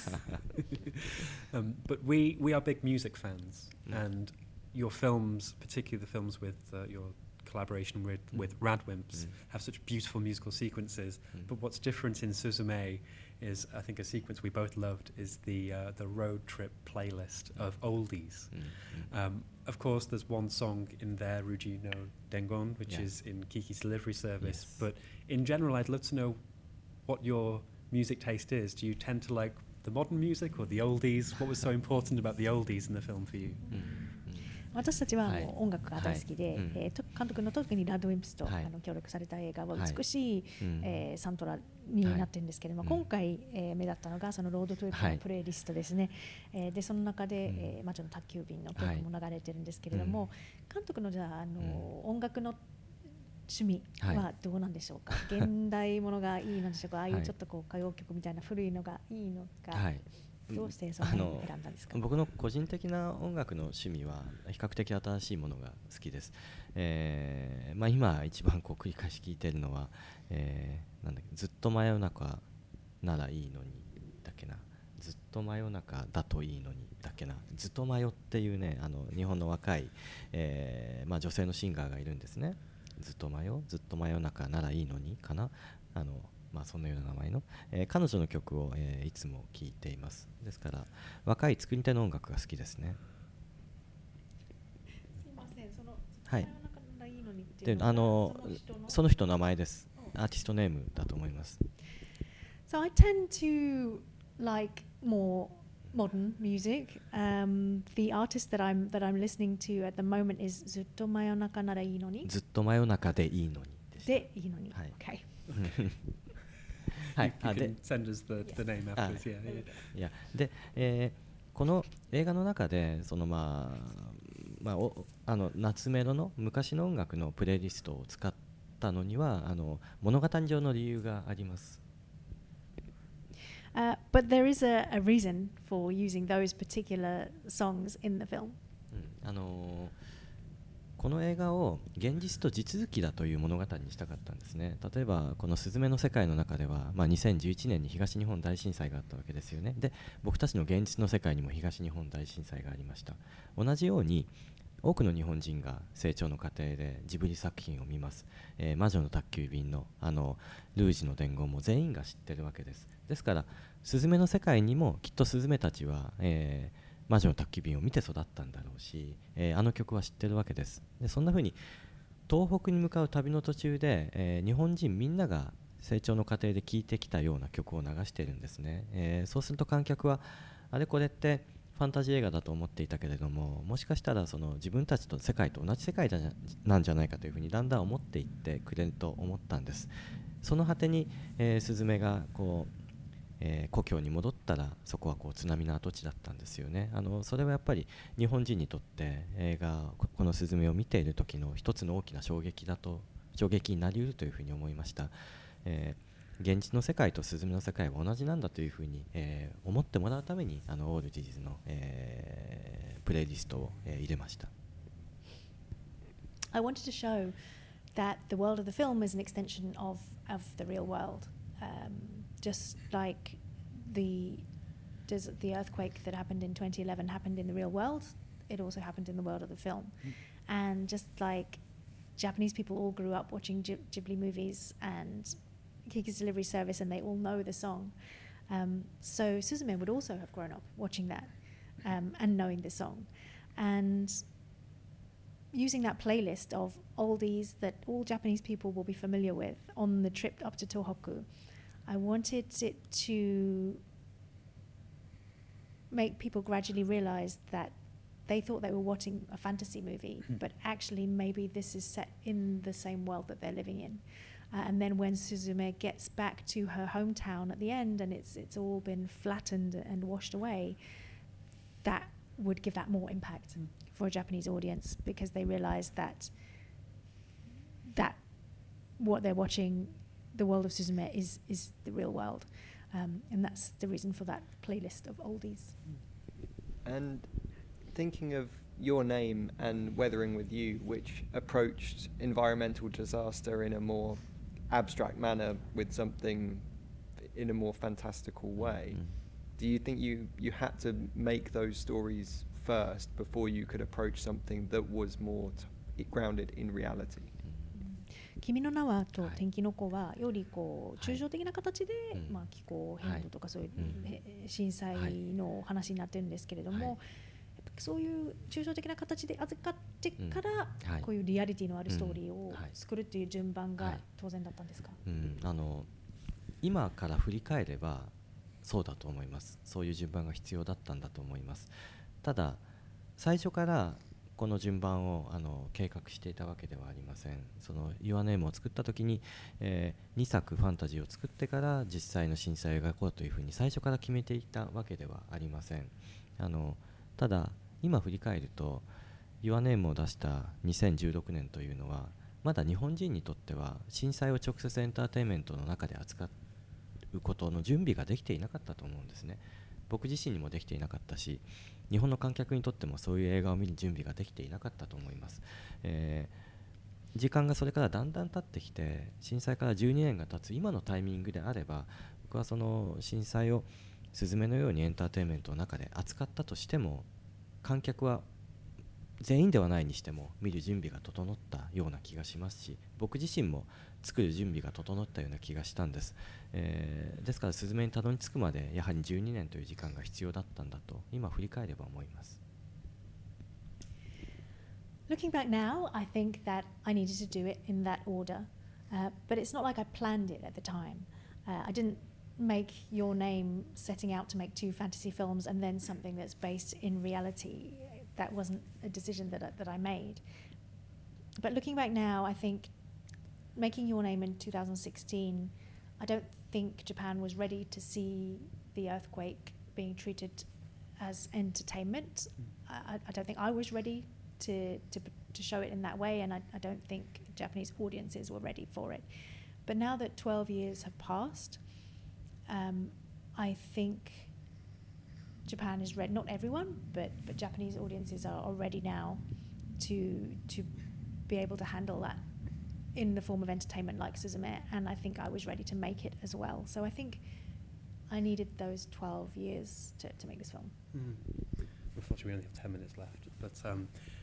But we are big music fans, and your films, particularly the films with your collaboration with Radwimps, have such beautiful musical sequences. But what's different in Suzume is, I think, a sequence we both loved is the road trip playlist of oldies. Of course, there's one song in there, Ruji no Dengon, which is in Kiki's Delivery Service. But in general, I'd love to know what your music taste is. Do you tend to like the modern music or the oldies? What was so important about the oldies in the film for you? 私たちは音楽が大好きで、監督の特にラッドウィンプスと協力された映画は美しい、サントラになってるんですけれども、今回、目立ったのがそのロードトリップのプレイリストですね。でその中で、魔女の宅急便の曲も流れてるんですけれども、監督のじゃあ音楽の趣味はどうなんでしょうか？現代ものがいいのでしょうか？ああいうちょっと歌謡曲みたいな古いのがいいのか、どうしてその選んだんですか？ 僕の個人的な音楽の趣味は比較的新しいものが好きです。今一番繰り返し聞いているのは、なんだっけ、ずっと真夜中ならいいのにだっけな、ずっと真夜中だといいのにだっけな、ずっと真夜っていうね、日本の若い、女性のシンガーがいるんですね。ずっと真夜中ならいいのにかな、そんなような名前の、彼女の曲を、いつも聴いています。ですから若い作り手の音楽が好きですね。 すいません、そのでその人の名前です。アーティストネームだと思います。 So I tend to like more modern music. The artist that I'm listening to at the moment is ずっと真夜中ならいいのに。 ずっと真夜中でいいのに。 でいいのに。はい。Okay. はい、You can send us the name afterwards. Yeah. で、この映画の中でその夏メロの昔の音楽のプレイリストを使ったのには物語上の理由があります。 But there is a reason for using those particular songs in the film. この映画を現実と地続きだという物語にしたかったんですね。例えばこのすずめの世界の中では、2011年に東日本大震災があったわけですよね。で、僕たちの現実の世界にも東日本大震災がありました。同じように多くの日本人が成長の過程でジブリ作品を見ます。魔女の宅急便のルージュの伝言も全員が知ってるわけです。ですからすずめの世界にもきっとすずめたちは、魔女の宅急便を見て育ったんだろうし、あの曲は知ってるわけです。でそんな風に東北に向かう旅の途中で、日本人みんなが成長の過程で聴いてきたような曲を流しているんですね。そうすると観客はあれこれってファンタジー映画だと思っていたけれども、もしかしたらその自分たちと世界と同じ世界なんじゃないかというふうにだんだん思っていってくれると思ったんです。その果てに、スズメがこう、故郷に戻ったらそこはこう津波の跡地だったんですよね。それはやっぱり日本人にとって映画このスズメを見ている時の一つの大きな衝撃になりうるというふうに思いました。現実の世界とスズメの世界は同じなんだというふうに、思ってもらうためにオールディーズの、プレイリストを、入れました。 I wanted to show that the world of the film is an extension of the real world. Just like the earthquake that happened in 2011 happened in the real world, it also happened in the world of the film. And just like Japanese people all grew up watching Ghibli movies and Kiki's Delivery Service, and they all know the song. So Suzume would also have grown up watching that and knowing the song. And using that playlist of oldies that all Japanese people will be familiar with on the trip up to Tohoku, I wanted it to make people gradually realize that they thought they were watching a fantasy movie, but actually maybe this is set in the same world that they're living in. And then when Suzume gets back to her hometown at the end and it's all been flattened and washed away, that would give that more impact for a Japanese audience, because they realize that what they're watching, the world of Suzume, is the real world. And that's the reason for that playlist of oldies. And thinking of Your Name and Weathering With You, which approached environmental disaster in a more abstract manner with something in a more fantastical way, do you think you had to make those stories first before you could approach something that was more grounded in reality? 君の名はと天気の子はよりこう抽象的な形で、気候変動とかそういう、震災の話になってるんですけれども、そういう抽象的な形で預かってから、こういうリアリティのあるストーリーを作るっていう順番が当然だったんですか？ 今から振り返ればそうだと思います。そういう順番が必要だったんだと思います。ただ最初からこの順番を計画していたわけではありません。その Your Name を作った時に、2作ファンタジーを作ってから実際の震災を描こうというふうに最初から決めていたわけではありません。ただ今振り返ると Your Name を出した2016年というのはまだ日本人にとっては震災を直接エンターテインメントの中で扱うことの準備ができていなかったと思うんですね。僕自身にもできていなかったし、日本の観客にとってもそういう映画を見る準備ができていなかったと思います。時間がそれからだんだん経ってきて、震災から12年が経つ今のタイミングであれば、僕はその震災をスズメのようにエンターテインメントの中で扱ったとしても、観客は全員ではないにしても見る準備が整ったような気がしますし、僕自身も作る準備が整ったような気がしたんです。ですからスズメにたどり着くまでやはり12年という時間が必要だったんだと今振り返れば思います。 Looking back now, I think that I needed to do it in that order, but it's not like I planned it at the time. I didn't make Your Name setting out to make 2 fantasy films and then something that's based in reality. That wasn't a decision that I made. But looking back now, I think making Your Name in 2016, I don't think Japan was ready to see the earthquake being treated as entertainment. I don't think I was ready to show it in that way, and I don't think Japanese audiences were ready for it. But now that 12 years have passed, I think Japan is ready. Not everyone, but Japanese audiences are ready now to be able to handle that in the form of entertainment like Suzume, and I think I was ready to make it as well. So I think I needed those 12 years to make this film. Unfortunately, we only have 10 minutes left, but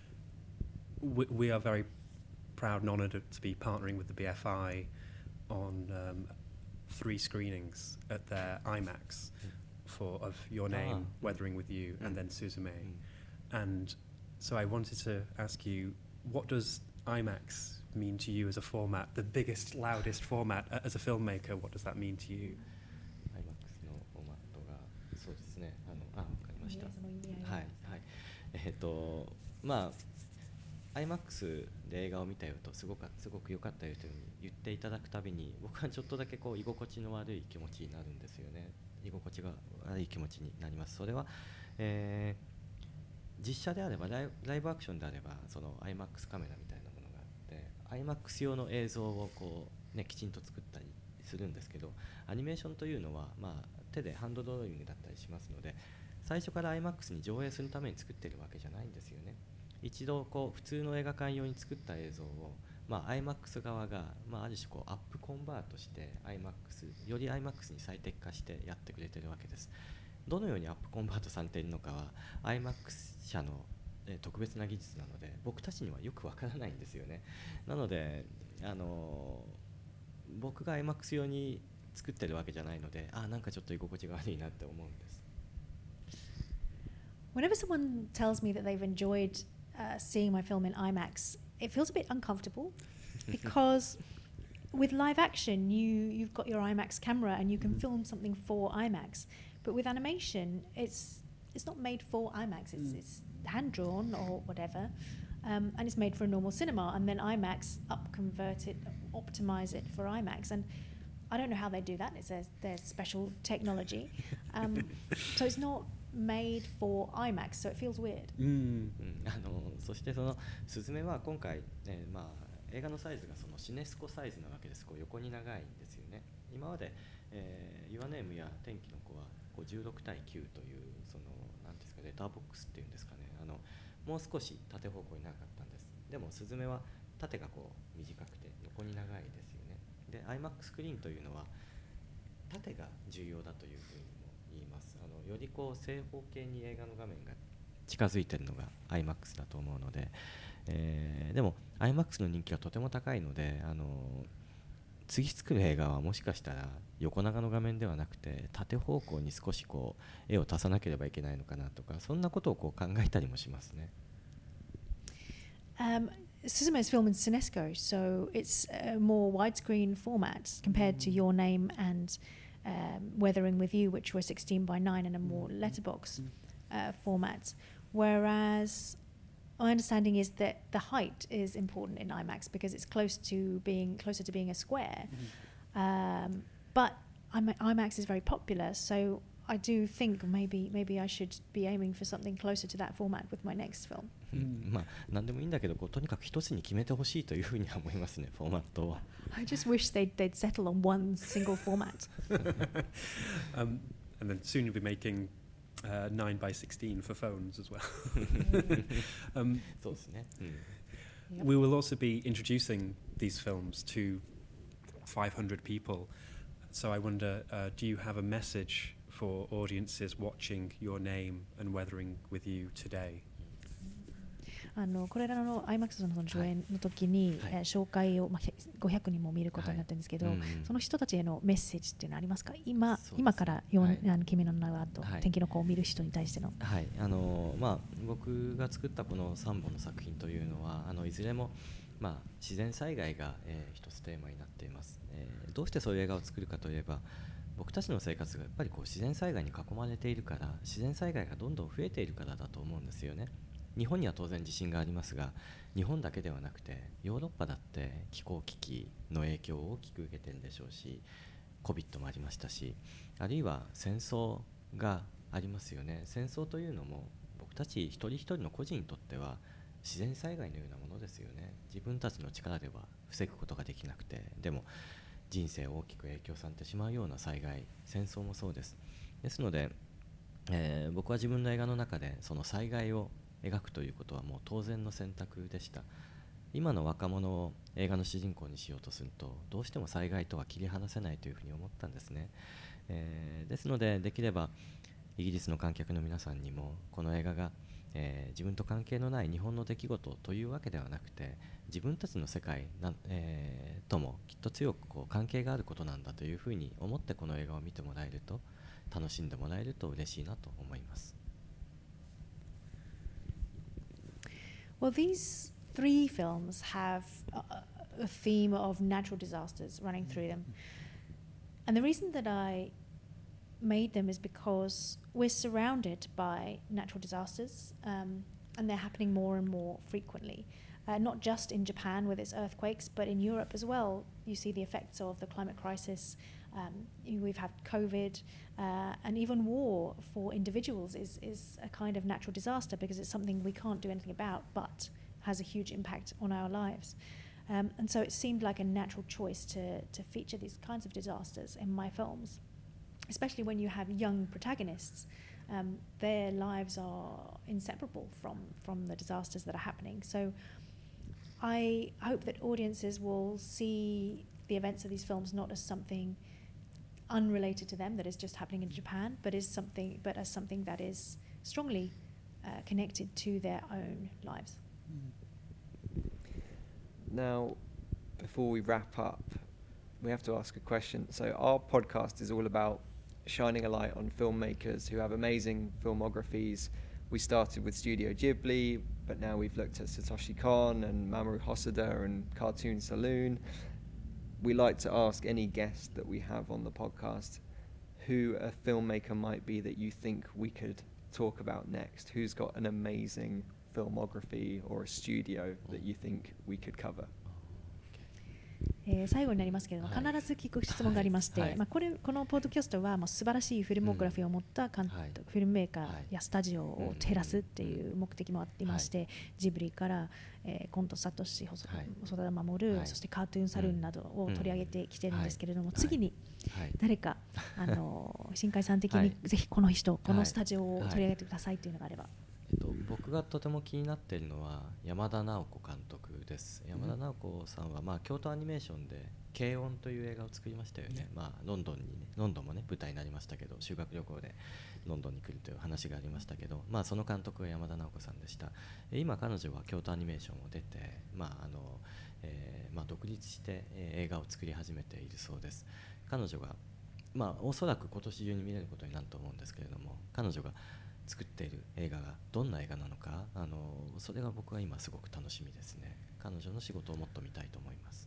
we are very proud and honoured to be partnering with the BFI on 3 screenings at their IMAX of Your Name, Weathering With You, and then Suzume. And so I wanted to ask you, what does IMAX mean to you as a format? The biggest, loudest format as a filmmaker. What does that mean to you? IMAX のフォーマットがそうですね。わかりました。はいはい。まあ IMAX で映画を見たよとすごく良かったよというふうに言っていただくたびに僕はちょっとだけこう居心地の悪い気持ちになるんですよね。居心地が悪い気持ちになります。それは、実写であればライブアクションであればその IMAX カメラみたいなものがあって IMAX 用の映像をこう、ね、きちんと作ったりするんですけど、アニメーションというのは、まあ、手でハンドドローイングだったりしますので最初から IMAX に上映するために作ってるわけじゃないんですよね。一度こう普通の映画館用に作った映像を、まあ、IMAX 側が、まあ、ある種こうアップコンバートしてより IMAX に最適化してやってくれてるわけです。どのようにアップコンバートされているのかは IMAX 社の特別な技術なので僕たちにはよくわからないんですよね。なので僕が IMAX 用に作ってるわけじゃないのでなんかちょっと居心地が悪いなって思うんです。 Whenever someone tells me that they've enjoyed seeing my film in IMAX, it feels a bit uncomfortable because with live action you've got your IMAX camera and you can film something for IMAX, but with animation it's not made for IMAX. It's hand drawn or whatever, and it's made for a normal cinema, and then IMAX convert it, optimize it for IMAX, and I don't know how they do that. It's their special technology, so it's not made for IMAX, so it feels weird. そしてそのスズメは今回、まあ、映画のサイズがそのシネスコサイズなわけです。こう横に長いんですよね。今まで、Your Name や天気の子はこう16対9というそのなんですかレターボックスっていうんですかね。もう少し縦方向に長かったんです。でもスズメは縦がこう短くて横に長いですよね。で IMAX スクリーンというのは縦が重要だというふうにも言います。よりこう正方形に映画の画面が近づいているのが IMAX だと思うので、でも IMAX の人気はとても高いので次作る映画はもしかしたら横長の画面ではなくて縦方向に少しこう絵を足さなければいけないのかなとかそんなことをこう考えたりもしますね。 Suzume is filmed in Cinesco, so it's a more widescreen format compared to Your Name and Weathering with You, which were 16 by 9 and a more letterbox format. Whereas my understanding is that the height is important in IMAX because it's closer to being a square. But IMAX is very popular, so I do think maybe I should be aiming for something closer to that format with my next film. まあ何でもいいんだけどとにかく一つに決めてほしいというふうには思いますね、フォーマットは。 I just wish they'd settle on one single format. And then soon you'll be making 9 by 16 for phones as well. そうですね。 We will also be introducing these films to 500 people. So I wonder, do you have a message for audiences watching Your Name and Weathering with You today? これらの IMAX の上映の時に、紹介を、500人も見ることになってるんですけど、その人たちへのメッセージっていうのはありますか？今から君の名はと、天気の子を見る人に対しての。 はい、僕が作ったこの3本の作品というのはいずれも、自然災害が、一つテーマになっています。どうしてそういう映画を作るかといえば僕たちの生活がやっぱりこう自然災害に囲まれているから自然災害がどんどん増えているからだと思うんですよね。日本には当然地震がありますが日本だけではなくてヨーロッパだって気候危機の影響を大きく受けているでしょうし COVID もありましたしあるいは戦争がありますよね。戦争というのも僕たち一人一人の個人にとっては自然災害のようなものですよね。自分たちの力では防ぐことができなくてでも人生を大きく影響されてしまうような災害戦争もそうです。ですので、僕は自分の映画の中でその災害を描くということはもう当然の選択でした。今の若者を映画の主人公にしようとするとどうしても災害とは切り離せないというふうに思ったんですね。ですのでできればイギリスの観客の皆さんにもこの映画が、自分と関係のない日本の出来事というわけではなくて自分たちの世界ともきっと強くこう関係があることなんだというふうに思ってこの映画を見てもらえると楽しんでもらえると嬉しいなと思います。 Well, these 3 films have a theme of natural disasters running through them. And the reason that I made them is because we're surrounded by natural disasters, and they're happening more and more frequently. Not just in Japan with its earthquakes, but in Europe as well. You see the effects of the climate crisis. We've had COVID, and even war for individuals is a kind of natural disaster because it's something we can't do anything about, but has a huge impact on our lives. And so it seemed like a natural choice to feature these kinds of disasters in my films, especially when you have young protagonists. Their lives are inseparable from the disasters that are happening. So I hope that audiences will see the events of these films not as something unrelated to them that is just happening in Japan, but as something that is strongly connected to their own lives. Now, before we wrap up, we have to ask a question. So our podcast is all about shining a light on filmmakers who have amazing filmographies. We started with Studio Ghibli, but now we've looked at Satoshi Kon and Mamoru Hosoda and Cartoon Saloon. We like to ask any guest that we have on the podcast who a filmmaker might be that you think we could talk about next. Who's got an amazing filmography or a studio that you think we could cover? 最後になりますけれども、必ず聞く質問がありまして、このポッドキャストは素晴らしいフィルモグラフィーを持った監督、フィルムメーカーやスタジオを照らすっていう目的もありまして、ジブリからコントサトシ、細田守、そしてカートゥーンサルーンなどを取り上げてきてるんですけれども、次に誰か新海さん的にぜひこの人、このスタジオを取り上げてくださいというのがあれば。 僕がとても気になっているのは山田直子監督です。山田直子さんは、京都アニメーションで軽音という映画を作りましたよね。ロンドンもね舞台になりましたけど、修学旅行でロンドンに来るという話がありましたけど、その監督が山田直子さんでした。今彼女は京都アニメーションを出て、独立して映画を作り始めているそうです。彼女がおそらく今年中に見れることになると思うんですけれども、彼女が作っている映画がどんな映画なのか、それが僕は今すごく楽しみですね。彼女の仕事をもっと見たいと思います。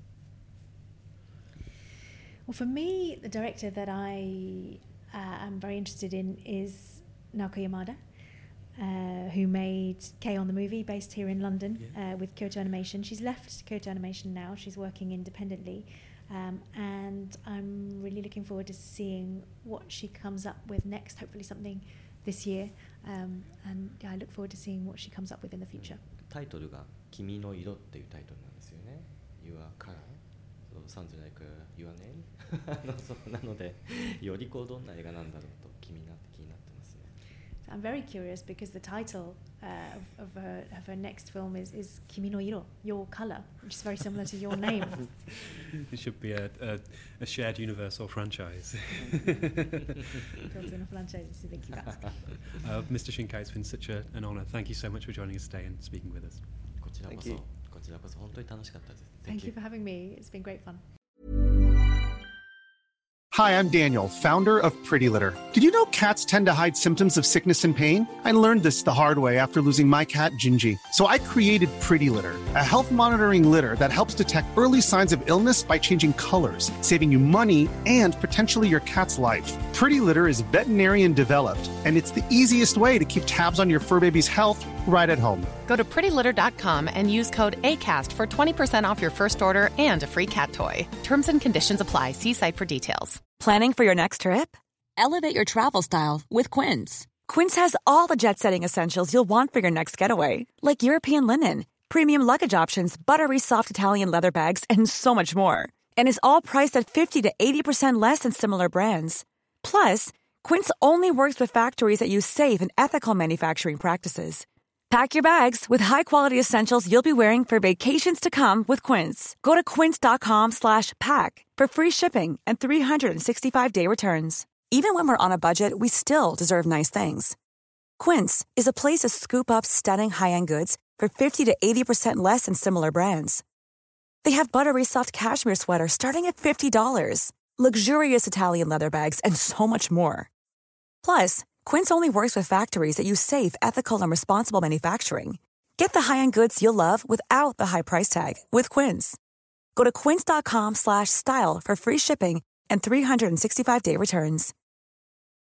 Well, for me, the director that I am very interested in is Naoko Yamada, who made K-On! The movie based here in London with Kyoto Animation. She's left Kyoto Animation now. She's working independently. And I'm really looking forward to seeing what she comes up with next, hopefully something this year, and I look forward to seeing what she comes up with in the future. タイトルが君の色っていうタイトルなんですよね。Your color, so sounds like your name. そうなので、よりどんな映画なんだろうと気になってますね。 I'm very curious because the title of her next film is Kimi no Iro, your color, which is very similar to your name. It should be a shared universe or franchise. Mr. Shinkai, it's been such an honor. Thank you so much for joining us today and speaking with us. こちらこそ本当に楽しかったです。 Thank you for having me. It's been great fun. Hi, I'm Daniel, founder of Pretty Litter. Did you know cats tend to hide symptoms of sickness and pain? I learned this the hard way after losing my cat, Gingy. So I created Pretty Litter, a health monitoring litter that helps detect early signs of illness by changing colors, saving you money and potentially your cat's life. Pretty Litter is veterinarian developed, and it's the easiest way to keep tabs on your fur baby's health right at home. Go to prettylitter.com and use code ACAST for 20% off your first order and a free cat toy. Terms and conditions apply. See site for details. Planning for your next trip? Elevate your travel style with Quince. Quince has all the jet-setting essentials you'll want for your next getaway, like European linen, premium luggage options, buttery soft Italian leather bags, and so much more. And is all priced at 50 to 80% less than similar brands. Plus, Quince only works with factories that use safe and ethical manufacturing practices. Pack your bags with high-quality essentials you'll be wearing for vacations to come with Quince. Go to quince.com/pack for free shipping and 365-day returns. Even when we're on a budget, we still deserve nice things. Quince is a place to scoop up stunning high-end goods for 50 to 80% less than similar brands. They have buttery soft cashmere sweaters starting at $50, luxurious Italian leather bags, and so much more. Plus, Quince only works with factories that use safe, ethical, and responsible manufacturing. Get the high-end goods you'll love without the high price tag with Quince. Go to quince.com/style for free shipping and 365-day returns.